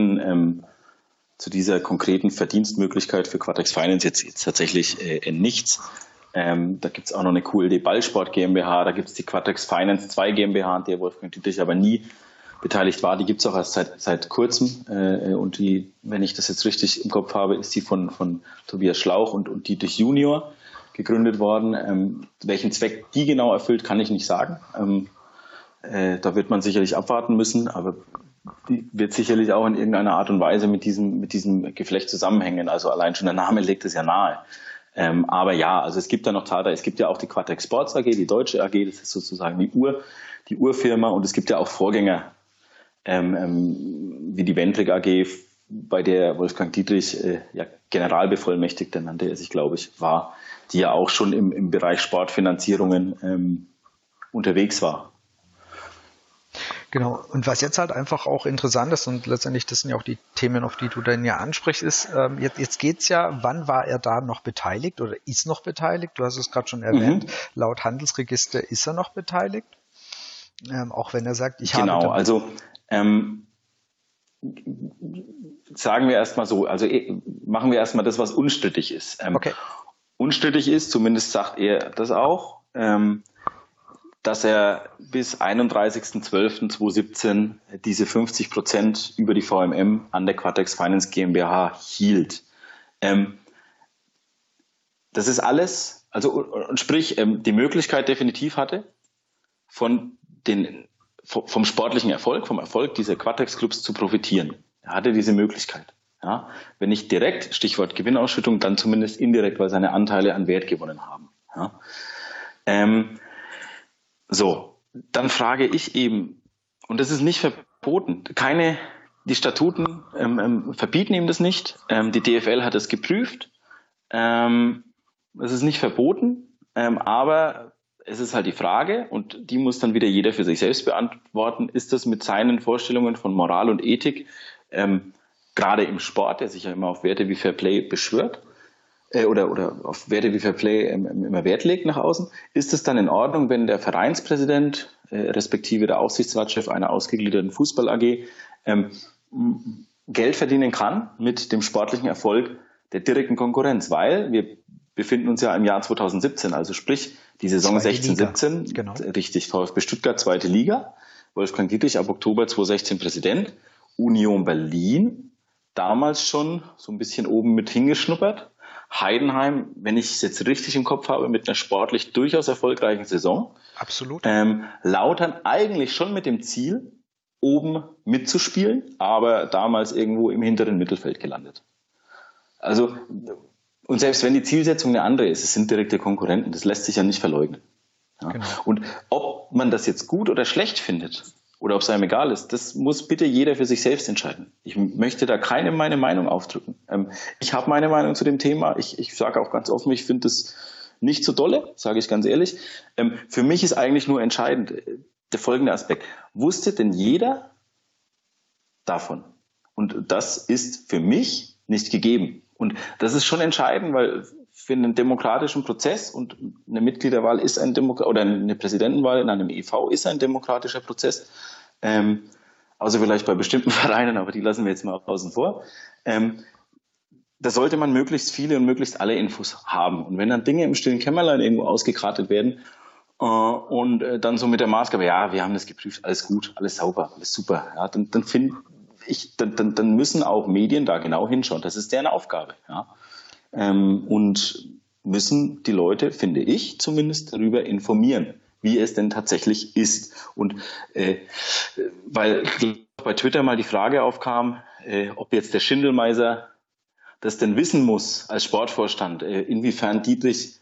konkreten Verdienstmöglichkeit für Quatrex Finance jetzt tatsächlich nichts. Da gibt's auch noch eine QLD Ballsport GmbH, da gibt's die Quatrex Finance 2 GmbH, an der Wolfgang Dietrich aber nie beteiligt war. Die gibt es auch erst seit kurzem. Und die, wenn ich das jetzt richtig im Kopf habe, ist die von Tobias Schlauch und Dietrich Junior gegründet worden. Welchen Zweck die genau erfüllt, kann ich nicht sagen. Da wird man sicherlich abwarten müssen, aber die wird sicherlich auch in irgendeiner Art und Weise mit diesem Geflecht zusammenhängen. Also allein schon der Name legt es ja nahe. Aber ja, also es gibt da noch Tata, es gibt ja auch die Quatex Sports AG, die deutsche AG, das ist sozusagen die Urfirma, und es gibt ja auch Vorgänger, wie die Wendrick AG, bei der Wolfgang Dietrich Generalbevollmächtigter, nannte er sich, glaube ich, war, die ja auch schon im Bereich Sportfinanzierungen unterwegs war. Genau. Und was jetzt halt einfach auch interessant ist, und letztendlich, das sind ja auch die Themen, auf die du dann ja ansprichst, ist, jetzt geht's ja, wann war er da noch beteiligt oder ist noch beteiligt? Du hast es gerade schon erwähnt. Laut Handelsregister ist er noch beteiligt. Auch wenn er sagt, ich habe... Genau, also sagen wir erstmal so, also machen wir erstmal das, was unstrittig ist. Okay. Unstrittig ist, zumindest sagt er das auch, dass er bis 31.12.2017 diese 50% über die VMM an der Quatex Finance GmbH hielt. Das ist alles, also und sprich, die Möglichkeit definitiv hatte, vom sportlichen Erfolg, vom Erfolg dieser Quatex-Clubs zu profitieren. Er hatte diese Möglichkeit. Ja? Wenn nicht direkt, Stichwort Gewinnausschüttung, dann zumindest indirekt, weil seine Anteile an Wert gewonnen haben. Ja? So, dann frage ich eben, und das ist nicht verboten, die Statuten verbieten ihm das nicht, die DFL hat es geprüft, es ist nicht verboten, aber es ist halt die Frage, und die muss dann wieder jeder für sich selbst beantworten, ist das mit seinen Vorstellungen von Moral und Ethik, gerade im Sport, der sich ja immer auf Werte wie Fairplay beschwört, oder auf Werte wie Fairplay immer Wert legt nach außen, ist es dann in Ordnung, wenn der Vereinspräsident respektive der Aufsichtsratschef einer ausgegliederten Fußball AG Geld verdienen kann mit dem sportlichen Erfolg der direkten Konkurrenz, weil wir befinden uns ja im Jahr 2017, also sprich die Saison 16/17, genau. Richtig, VfB Stuttgart, zweite Liga, Wolfgang Dietrich ab Oktober 2016 Präsident, Union Berlin, damals schon so ein bisschen oben mit hingeschnuppert, Heidenheim, wenn ich es jetzt richtig im Kopf habe, mit einer sportlich durchaus erfolgreichen Saison. Absolut. Lautern eigentlich schon mit dem Ziel, oben mitzuspielen, aber damals irgendwo im hinteren Mittelfeld gelandet. Also, und selbst wenn die Zielsetzung eine andere ist, es sind direkte Konkurrenten, das lässt sich ja nicht verleugnen. Ja? Genau. Und ob man das jetzt gut oder schlecht findet, oder ob es einem egal ist, das muss bitte jeder für sich selbst entscheiden. Ich möchte da keine meine Meinung aufdrücken. Ich habe meine Meinung zu dem Thema. Ich sage auch ganz offen, ich finde das nicht so dolle, sage ich ganz ehrlich. Für mich ist eigentlich nur entscheidend der folgende Aspekt. Wusste denn jeder davon? Und das ist für mich nicht gegeben. Und das ist schon entscheidend, weil für einen demokratischen Prozess, und eine Mitgliederwahl ist oder eine Präsidentenwahl in einem EV ist ein demokratischer Prozess, außer vielleicht bei bestimmten Vereinen, aber die lassen wir jetzt mal außen vor. Da sollte man möglichst viele und möglichst alle Infos haben. Und wenn dann Dinge im stillen Kämmerlein irgendwo ausgekartet werden und dann so mit der Maßgabe, ja, wir haben das geprüft, alles gut, alles sauber, alles super, ja, dann finde ich, dann müssen auch Medien da genau hinschauen. Das ist deren Aufgabe, ja. Und müssen die Leute, finde ich zumindest, darüber informieren, wie es denn tatsächlich ist. Und weil bei Twitter mal die Frage aufkam, ob jetzt der Schindelmeiser das denn wissen muss als Sportvorstand, inwiefern Dietrich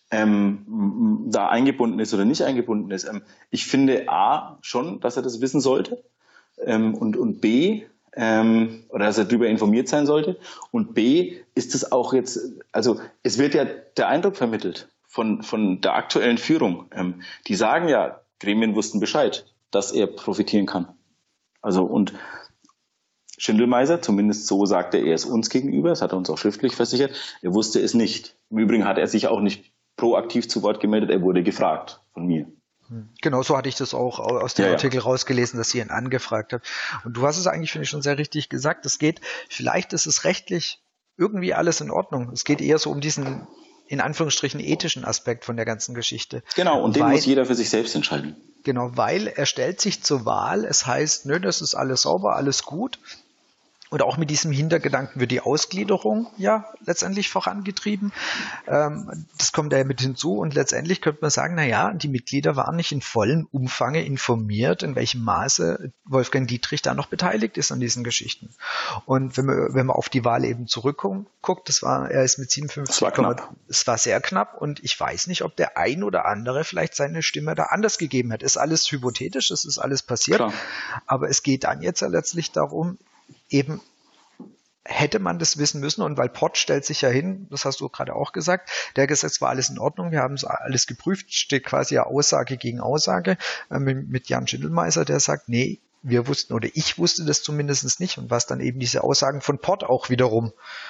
da eingebunden ist oder nicht eingebunden ist. Ich finde A, schon, dass er das wissen sollte, und B, oder dass er darüber informiert sein sollte. Und B, ist es auch jetzt, also es wird ja der Eindruck vermittelt von der aktuellen Führung. Die sagen ja, Gremien wussten Bescheid, dass er profitieren kann. Also und Schindelmeiser, zumindest so sagte er es uns gegenüber, das hat er uns auch schriftlich versichert, er wusste es nicht. Im Übrigen hat er sich auch nicht proaktiv zu Wort gemeldet, er wurde gefragt von mir. Genau, so hatte ich das auch aus dem Artikel rausgelesen, dass sie ihn angefragt hat. Und du hast es eigentlich, finde ich, schon sehr richtig gesagt. Vielleicht ist es rechtlich irgendwie alles in Ordnung. Es geht eher so um diesen in Anführungsstrichen ethischen Aspekt von der ganzen Geschichte. Genau, und den muss jeder für sich selbst entscheiden. Genau, weil er stellt sich zur Wahl, es heißt, nö, das ist alles sauber, alles gut. Und auch mit diesem Hintergedanken wird die Ausgliederung ja letztendlich vorangetrieben. Das kommt da ja mit hinzu und letztendlich könnte man sagen, naja, die Mitglieder waren nicht in vollem Umfange informiert, in welchem Maße Wolfgang Dietrich da noch beteiligt ist an diesen Geschichten. Und wenn man auf die Wahl eben zurückguckt, er ist mit 57, es war sehr knapp und ich weiß nicht, ob der ein oder andere vielleicht seine Stimme da anders gegeben hat. Ist alles hypothetisch, es ist alles passiert, klar. Aber es geht dann jetzt ja letztlich darum, eben hätte man das wissen müssen und weil Pott stellt sich ja hin, das hast du gerade auch gesagt, der hat gesagt, es war alles in Ordnung, wir haben es alles geprüft, steht quasi ja Aussage gegen Aussage mit Jan Schindelmeiser, der sagt, nee, wir wussten oder ich wusste das zumindest nicht und was dann eben diese Aussagen von Pott auch wiederum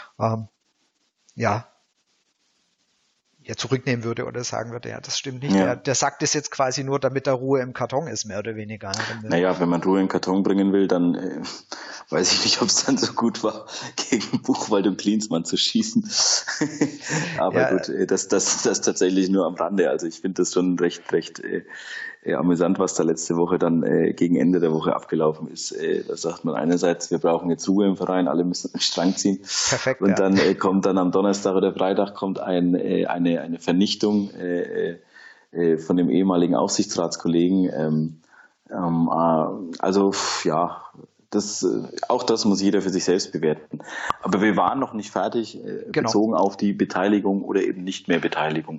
zurücknehmen würde oder sagen würde, ja, das stimmt nicht. Ja. Der sagt es jetzt quasi nur, damit da Ruhe im Karton ist, mehr oder weniger. Naja, wenn man Ruhe im Karton bringen will, dann weiß ich nicht, ob es dann so gut war, gegen Buchwald und Klinsmann zu schießen. Aber ja, gut, das tatsächlich nur am Rande. Also ich finde das schon recht amüsant, was da letzte Woche dann gegen Ende der Woche abgelaufen ist. Da sagt man einerseits, wir brauchen jetzt Ruhe im Verein, alle müssen den Strang ziehen. Perfekt, und dann kommt dann am Donnerstag oder Freitag kommt eine Vernichtung von dem ehemaligen Aufsichtsratskollegen. Also ja, auch das muss jeder für sich selbst bewerten. Aber wir waren noch nicht fertig, bezogen auf die Beteiligung oder eben nicht mehr Beteiligung.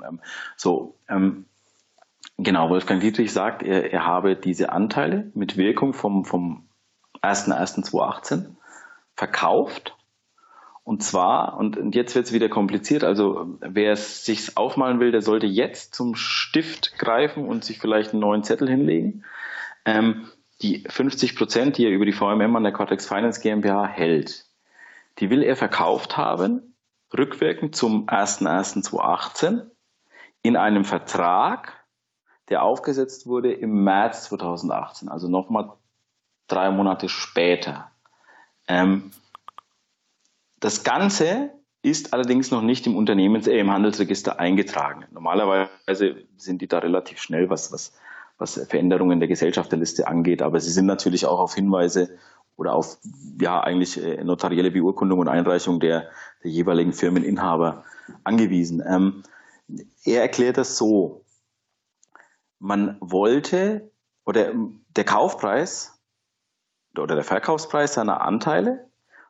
Genau, Wolfgang Dietrich sagt, er habe diese Anteile mit Wirkung vom 01.01.2018 verkauft. Und zwar, und jetzt wird es wieder kompliziert, also wer es sich aufmalen will, der sollte jetzt zum Stift greifen und sich vielleicht einen neuen Zettel hinlegen. Die 50%, die er über die VMM an der Cortex Finance GmbH hält, die will er verkauft haben, rückwirkend zum 01.01.2018 in einem Vertrag, der aufgesetzt wurde im März 2018, also nochmal 3 Monate später. Das Ganze ist allerdings noch nicht im Handelsregister eingetragen. Normalerweise sind die da relativ schnell, was Veränderungen der Gesellschafterliste angeht, aber sie sind natürlich auch auf Hinweise oder auf eigentlich notarielle Beurkundung und Einreichung der jeweiligen Firmeninhaber angewiesen. Er erklärt das so: Man wollte, oder der Kaufpreis oder der Verkaufspreis seiner Anteile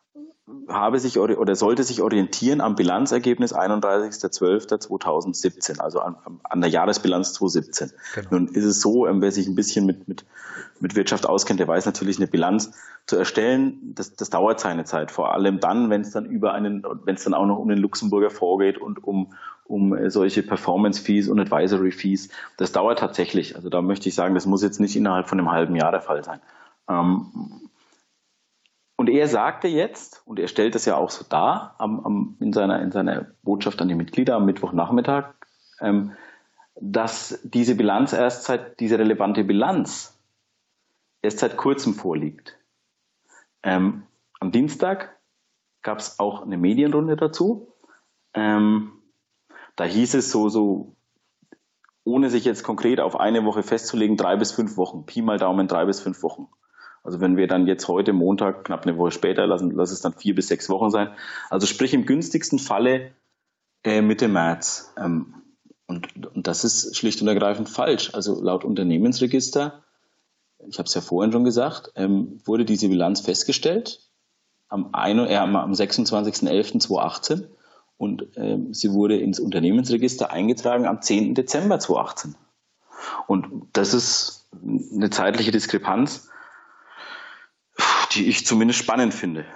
sollte sich orientieren am Bilanzergebnis 31.12.2017, also an der Jahresbilanz 2017. Genau. Nun ist es so, wer sich ein bisschen mit Wirtschaft auskennt, der weiß natürlich, eine Bilanz zu erstellen, das dauert seine Zeit. Vor allem dann, wenn es dann auch noch um den Luxemburger Fonds geht und um solche Performance-Fees und Advisory-Fees. Das dauert tatsächlich. Also da möchte ich sagen, das muss jetzt nicht innerhalb von einem halben Jahr der Fall sein. Und er sagte jetzt, und er stellt das ja auch so dar, in seiner Botschaft an die Mitglieder am Mittwochnachmittag, dass diese relevante Bilanz erst seit kurzem vorliegt. Am Dienstag gab es auch eine Medienrunde dazu. Da hieß es so, ohne sich jetzt konkret auf eine Woche festzulegen, 3 bis 5 Wochen. Pi mal Daumen 3 bis 5 Wochen. Also wenn wir dann jetzt heute Montag, knapp eine Woche später, lass es dann 4 bis 6 Wochen sein. Also sprich im günstigsten Falle Mitte März. Und das ist schlicht und ergreifend falsch. Also laut Unternehmensregister, ich habe es ja vorhin schon gesagt, wurde diese Bilanz festgestellt am 26.11.2018 und sie wurde ins Unternehmensregister eingetragen am 10. Dezember 2018. Und das ist eine zeitliche Diskrepanz, die ich zumindest spannend finde.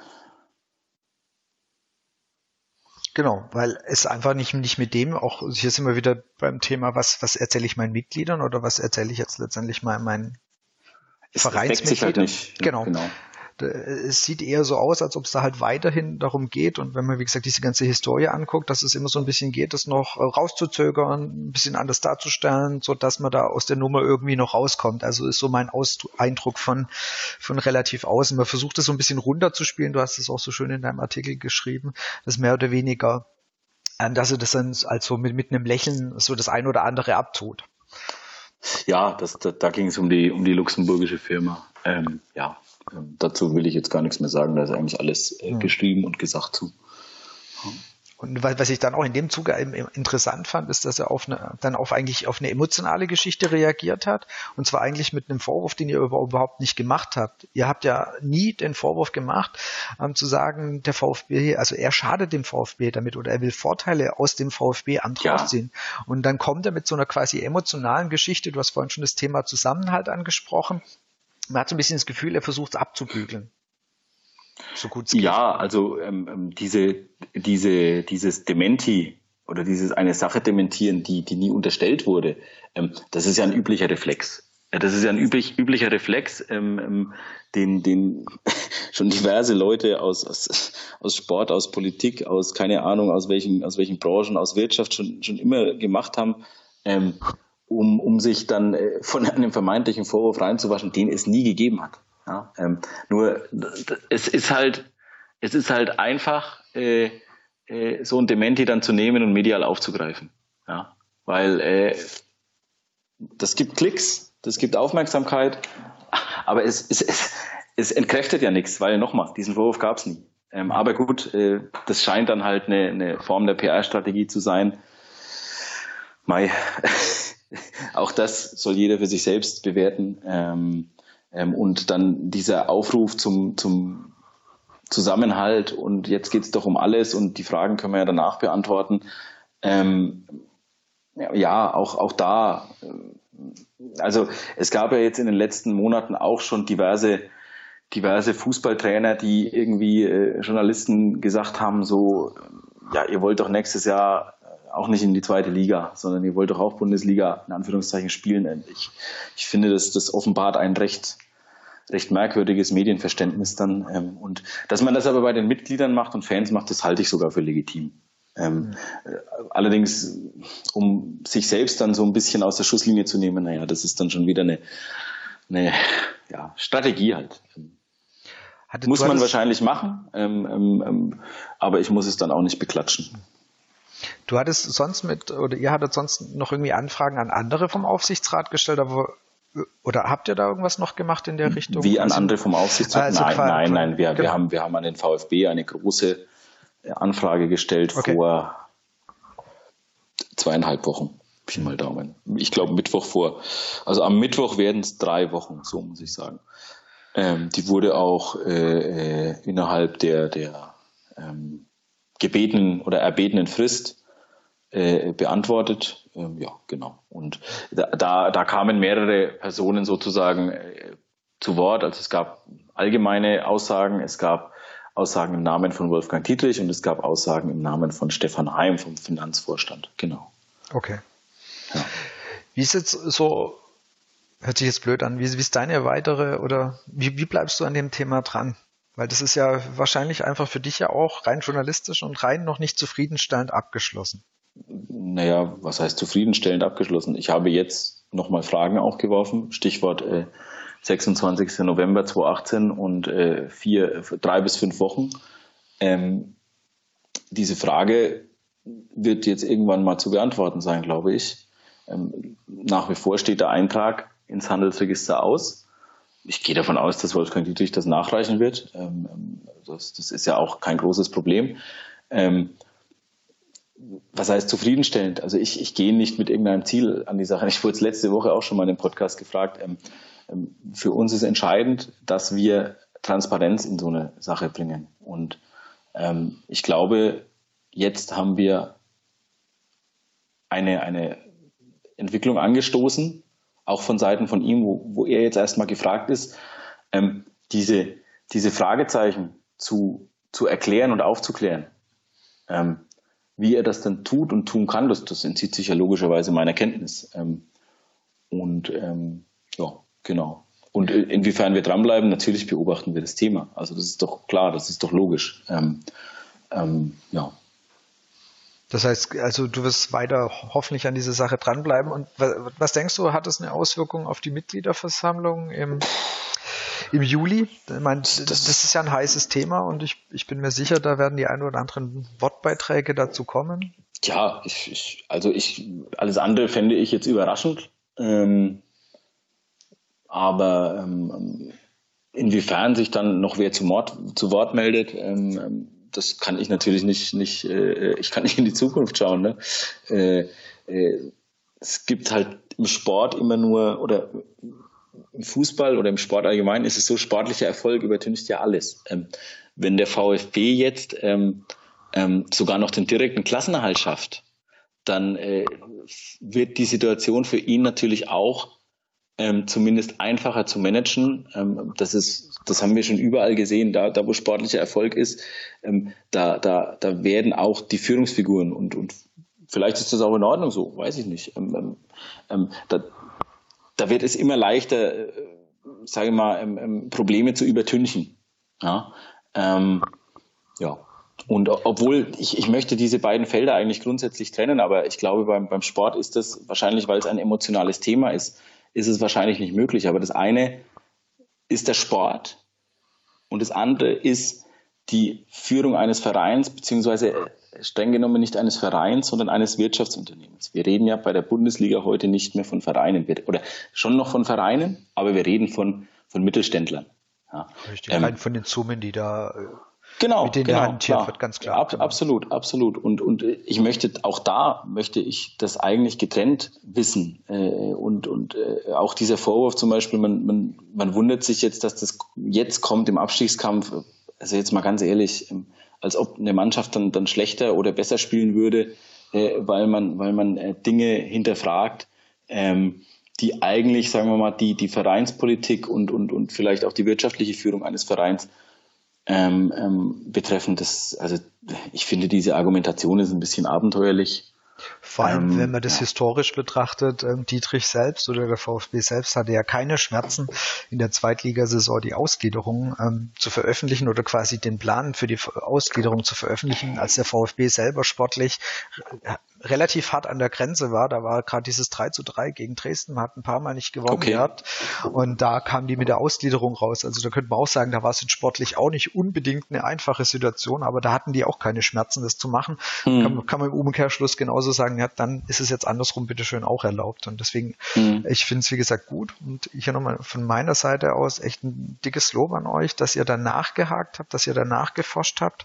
Genau, weil es einfach nicht mit dem, auch hier sind wir wieder beim Thema, was erzähle ich meinen Mitgliedern oder was erzähle ich jetzt letztendlich mal meinen Vereinsmitgliedern. Halt nicht. Genau. Es sieht eher so aus, als ob es da halt weiterhin darum geht, und wenn man, wie gesagt, diese ganze Historie anguckt, dass es immer so ein bisschen geht, das noch rauszuzögern, ein bisschen anders darzustellen, so dass man da aus der Nummer irgendwie noch rauskommt. Also ist so mein Eindruck von relativ außen. Man versucht es so ein bisschen runterzuspielen. Du hast es auch so schön in deinem Artikel geschrieben, dass mehr oder weniger dass er das dann also mit einem Lächeln so das ein oder andere abtut. Ja, da ging es um die luxemburgische Firma. Dazu will ich jetzt gar nichts mehr sagen, da ist eigentlich alles geschrieben und gesagt zu. Und was ich dann auch in dem Zuge interessant fand, ist, dass er eigentlich auf eine emotionale Geschichte reagiert hat. Und zwar eigentlich mit einem Vorwurf, den ihr überhaupt nicht gemacht habt. Ihr habt ja nie den Vorwurf gemacht, zu sagen, der VfB, also er schadet dem VfB damit oder er will Vorteile aus dem VfB-Amt rausziehen. Und dann kommt er mit so einer quasi emotionalen Geschichte. Du hast vorhin schon das Thema Zusammenhalt angesprochen. Man hat so ein bisschen das Gefühl, er versucht es abzubügeln. So gut es geht. Ja, also dieses Dementi oder dieses eine Sache dementieren, die nie unterstellt wurde, das ist ja ein üblicher Reflex. Das ist ja ein üblicher Reflex, den schon diverse Leute aus Sport, aus Politik, aus keine Ahnung, aus welchen Branchen, aus Wirtschaft schon immer gemacht haben, um sich dann von einem vermeintlichen Vorwurf reinzuwaschen, den es nie gegeben hat. Ja, nur es ist halt einfach, so ein Dementi dann zu nehmen und medial aufzugreifen. Ja, weil das gibt Klicks, das gibt Aufmerksamkeit, aber es entkräftet ja nichts, weil nochmal, diesen Vorwurf gab es nie. Aber gut, das scheint dann halt eine Form der PR-Strategie zu sein. Auch das soll jeder für sich selbst bewerten. Und dann dieser Aufruf zum Zusammenhalt und jetzt geht's doch um alles und die Fragen können wir ja danach beantworten. Auch da. Also es gab ja jetzt in den letzten Monaten auch schon diverse Fußballtrainer, die irgendwie Journalisten gesagt haben, so, ja, ihr wollt doch nächstes Jahr auch nicht in die zweite Liga, sondern ihr wollt doch auch Bundesliga in Anführungszeichen spielen. Ich finde, das offenbart ein recht merkwürdiges Medienverständnis dann. Und dass man das aber bei den Mitgliedern macht und Fans macht, das halte ich sogar für legitim. Allerdings, um sich selbst dann so ein bisschen aus der Schusslinie zu nehmen, naja, das ist dann schon wieder eine Strategie halt. Muss man wahrscheinlich machen, aber ich muss es dann auch nicht beklatschen. Du hattest sonst ihr hattet sonst noch irgendwie Anfragen an andere vom Aufsichtsrat gestellt, oder habt ihr da irgendwas noch gemacht in der Richtung? Wie an andere vom Aufsichtsrat? Also nein. Wir haben an den VfB eine große Anfrage gestellt vor 2,5 Wochen. Pi mal Daumen. Ich glaube am Mittwoch werden es 3 Wochen, so muss ich sagen. Die wurde auch innerhalb der gebetenen oder erbetenen Frist beantwortet. Ja, genau. Und da kamen mehrere Personen sozusagen zu Wort. Also es gab allgemeine Aussagen, es gab Aussagen im Namen von Wolfgang Dietrich und es gab Aussagen im Namen von Stefan Heim vom Finanzvorstand. Genau. Okay. Ja. Wie ist jetzt so, hört sich jetzt blöd an, wie ist deine wie bleibst du an dem Thema dran? Weil das ist ja wahrscheinlich einfach für dich ja auch rein journalistisch und rein noch nicht zufriedenstellend abgeschlossen. Naja, was heißt zufriedenstellend abgeschlossen? Ich habe jetzt nochmal Fragen aufgeworfen, Stichwort 26. November 2018 und 3 bis 5 Wochen. Diese Frage wird jetzt irgendwann mal zu beantworten sein, glaube ich. Nach wie vor steht der Eintrag ins Handelsregister aus. Ich gehe davon aus, dass Wolfgang Dietrich das nachreichen wird. Das ist ja auch kein großes Problem. Was heißt zufriedenstellend? Also ich gehe nicht mit irgendeinem Ziel an die Sache. Ich wurde letzte Woche auch schon mal in dem Podcast gefragt. Für uns ist entscheidend, dass wir Transparenz in so eine Sache bringen. Und ich glaube, jetzt haben wir eine Entwicklung angestoßen, auch von Seiten von ihm, wo er jetzt erstmal gefragt ist, diese Fragezeichen zu erklären und aufzuklären. Wie er das dann tut und tun kann, das entzieht sich ja logischerweise meiner Kenntnis. Ja, genau. Und inwiefern wir dranbleiben, natürlich beobachten wir das Thema. Also das ist doch klar, das ist doch logisch. Ja. Das heißt, also du wirst weiter hoffentlich an dieser Sache dranbleiben. Und was denkst du, hat das eine Auswirkung auf die Mitgliederversammlung im Juli? Ich meine, das ist ja ein heißes Thema und ich bin mir sicher, da werden die ein oder anderen Wortbeiträge dazu kommen. Ja, alles andere fände ich jetzt überraschend. Aber inwiefern sich dann noch wer zu Wort meldet, das kann ich natürlich nicht, ich kann nicht in die Zukunft schauen. Ne? Es gibt halt im Sport immer nur, oder im Fußball oder im Sport allgemein ist es so, sportlicher Erfolg übertüncht ja alles. Wenn der VfB jetzt sogar noch den direkten Klassenerhalt schafft, dann wird die Situation für ihn natürlich auch zumindest einfacher zu managen. Das haben wir schon überall gesehen, da wo sportlicher Erfolg ist, da werden auch die Führungsfiguren und vielleicht ist das auch in Ordnung so, weiß ich nicht. Da wird es immer leichter, sage ich mal, Probleme zu übertünchen. Ja. Ja. Und obwohl ich möchte diese beiden Felder eigentlich grundsätzlich trennen, aber ich glaube, beim Sport ist das wahrscheinlich, weil es ein emotionales Thema ist es wahrscheinlich nicht möglich. Aber das eine ist der Sport und das andere ist die Führung eines Vereins, beziehungsweise streng genommen nicht eines Vereins, sondern eines Wirtschaftsunternehmens. Wir reden ja bei der Bundesliga heute nicht mehr von Vereinen, oder schon noch von Vereinen, aber wir reden von Mittelständlern. Ja. Richtig, rein von den Summen, die da mit denen hantiert wird, ganz klar. Absolut. Und ich möchte ich das eigentlich getrennt wissen. Und auch dieser Vorwurf zum Beispiel, man wundert sich jetzt, dass das jetzt kommt im Abstiegskampf. Also jetzt mal ganz ehrlich, als ob eine Mannschaft dann schlechter oder besser spielen würde, weil man Dinge hinterfragt, die eigentlich, sagen wir mal, die Vereinspolitik und vielleicht auch die wirtschaftliche Führung eines Vereins betreffend. Also ich finde, diese Argumentation ist ein bisschen abenteuerlich. Vor allem, wenn man das historisch betrachtet, Dietrich selbst oder der VfB selbst hatte ja keine Schmerzen, in der Zweitligasaison die Ausgliederung zu veröffentlichen oder quasi den Plan für die Ausgliederung zu veröffentlichen, als der VfB selber sportlich relativ hart an der Grenze war. Da war gerade dieses 3:3 gegen Dresden, man hat ein paar Mal nicht gewonnen gehabt und da kam die mit der Ausgliederung raus. Also da könnte man auch sagen, da war es jetzt sportlich auch nicht unbedingt eine einfache Situation, aber da hatten die auch keine Schmerzen, das zu machen. Kann man im Umkehrschluss genauso sagen, ja, dann ist es jetzt andersrum bitteschön auch erlaubt. Und deswegen, ich finde es wie gesagt gut und ich nochmal von meiner Seite aus echt ein dickes Lob an euch, dass ihr da nachgehakt habt, dass ihr da nachgeforscht habt,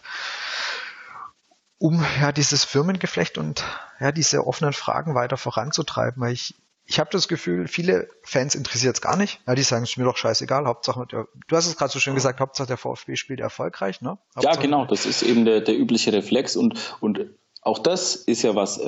um ja dieses Firmengeflecht und ja diese offenen Fragen weiter voranzutreiben, weil ich habe das Gefühl, viele Fans interessiert es gar nicht. Ja, die sagen, es ist mir doch scheißegal, Hauptsache, du hast es gerade so schön gesagt, Hauptsache der VfB spielt erfolgreich, ne? Ja, genau, das ist eben der übliche Reflex und auch das ist ja was,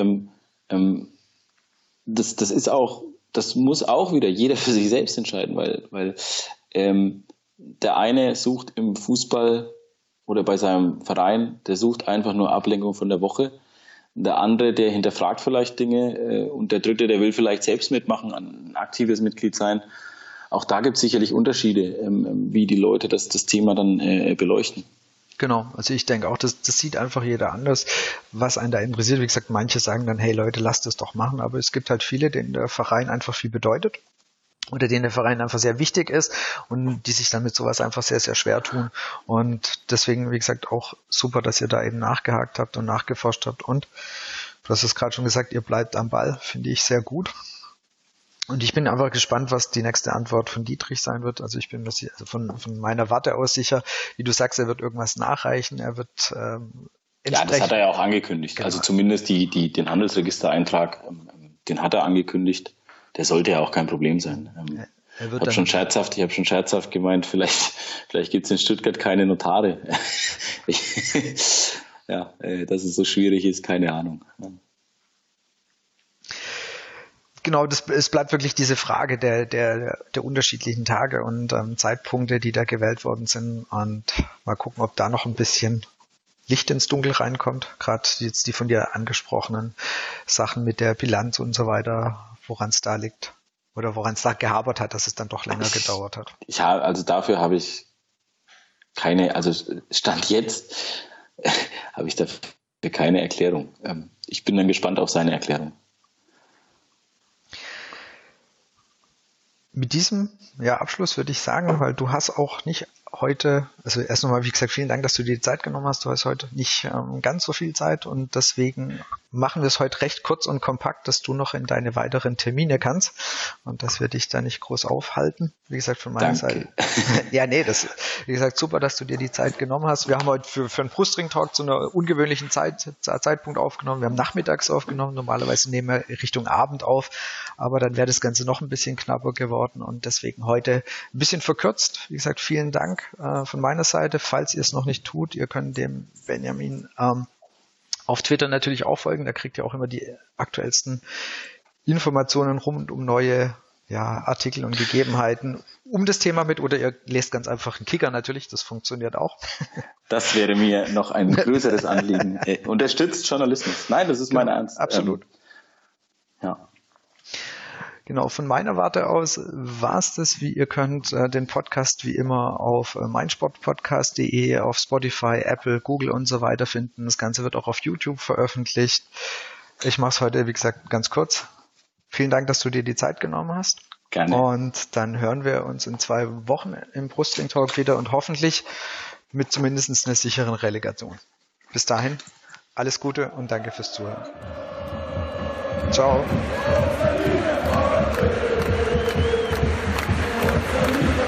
das ist auch, das muss auch wieder jeder für sich selbst entscheiden, weil der eine sucht im Fußball oder bei seinem Verein, der sucht einfach nur Ablenkung von der Woche. Der andere, der hinterfragt vielleicht Dinge und der dritte, der will vielleicht selbst mitmachen, ein aktives Mitglied sein. Auch da gibt es sicherlich Unterschiede, wie die Leute das Thema dann beleuchten. Genau, also ich denke auch, das sieht einfach jeder anders, was einen da interessiert. Wie gesagt, manche sagen dann, hey Leute, lasst es doch machen, aber es gibt halt viele, denen der Verein einfach viel bedeutet oder denen der Verein einfach sehr wichtig ist und die sich dann mit sowas einfach sehr, sehr schwer tun. Und deswegen, wie gesagt, auch super, dass ihr da eben nachgehakt habt und nachgeforscht habt. Und du hast es gerade schon gesagt, ihr bleibt am Ball, finde ich sehr gut. Und ich bin einfach gespannt, was die nächste Antwort von Dietrich sein wird. Also ich bin mir von meiner Warte aus sicher, wie du sagst, er wird irgendwas nachreichen, er wird ja, das hat er ja auch angekündigt. Genau. Also zumindest den Handelsregistereintrag, den hat er angekündigt. Der sollte ja auch kein Problem sein. Ich habe schon scherzhaft gemeint, vielleicht gibt es in Stuttgart keine Notare. Ja, dass es so schwierig ist, keine Ahnung. Genau, es bleibt wirklich diese Frage der unterschiedlichen Tage und Zeitpunkte, die da gewählt worden sind. Und mal gucken, ob da noch ein bisschen Licht ins Dunkel reinkommt. Gerade jetzt die von dir angesprochenen Sachen mit der Bilanz und so weiter, woran es da liegt oder woran es da gehapert hat, dass es dann doch länger gedauert hat. Dafür habe ich Stand jetzt habe ich dafür keine Erklärung. Ich bin dann gespannt auf seine Erklärung. Mit diesem Abschluss würde ich sagen, weil du hast auch nicht heute, also erst nochmal, wie gesagt, vielen Dank, dass du dir die Zeit genommen hast. Du hast heute nicht ganz so viel Zeit und deswegen machen wir es heute recht kurz und kompakt, dass du noch in deine weiteren Termine kannst und dass wir dich da nicht groß aufhalten. Wie gesagt, von meiner Seite. Ja, nee, wie gesagt, super, dass du dir die Zeit genommen hast. Wir haben heute für einen Brustring-Talk zu einer ungewöhnlichen Zeitpunkt aufgenommen. Wir haben nachmittags aufgenommen. Normalerweise nehmen wir Richtung Abend auf, aber dann wäre das Ganze noch ein bisschen knapper geworden und deswegen heute ein bisschen verkürzt. Wie gesagt, vielen Dank von meiner Seite. Falls ihr es noch nicht tut, ihr könnt dem Benjamin auf Twitter natürlich auch folgen, da kriegt ihr auch immer die aktuellsten Informationen rund um neue Artikel und Gegebenheiten um das Thema mit, oder ihr lest ganz einfach einen Kicker natürlich, das funktioniert auch. Das wäre mir noch ein größeres Anliegen. Unterstützt Journalismus. Nein, das ist meine Ernst. Absolut. Ja. Genau, von meiner Warte aus war es das. Ihr könnt den Podcast wie immer auf meinsportpodcast.de, auf Spotify, Apple, Google und so weiter finden. Das Ganze wird auch auf YouTube veröffentlicht. Ich mache es heute, wie gesagt, ganz kurz. Vielen Dank, dass du dir die Zeit genommen hast. Gerne. Und dann hören wir uns in 2 Wochen im Brustring Talk wieder und hoffentlich mit zumindest einer sicheren Relegation. Bis dahin, alles Gute und danke fürs Zuhören. Ciao.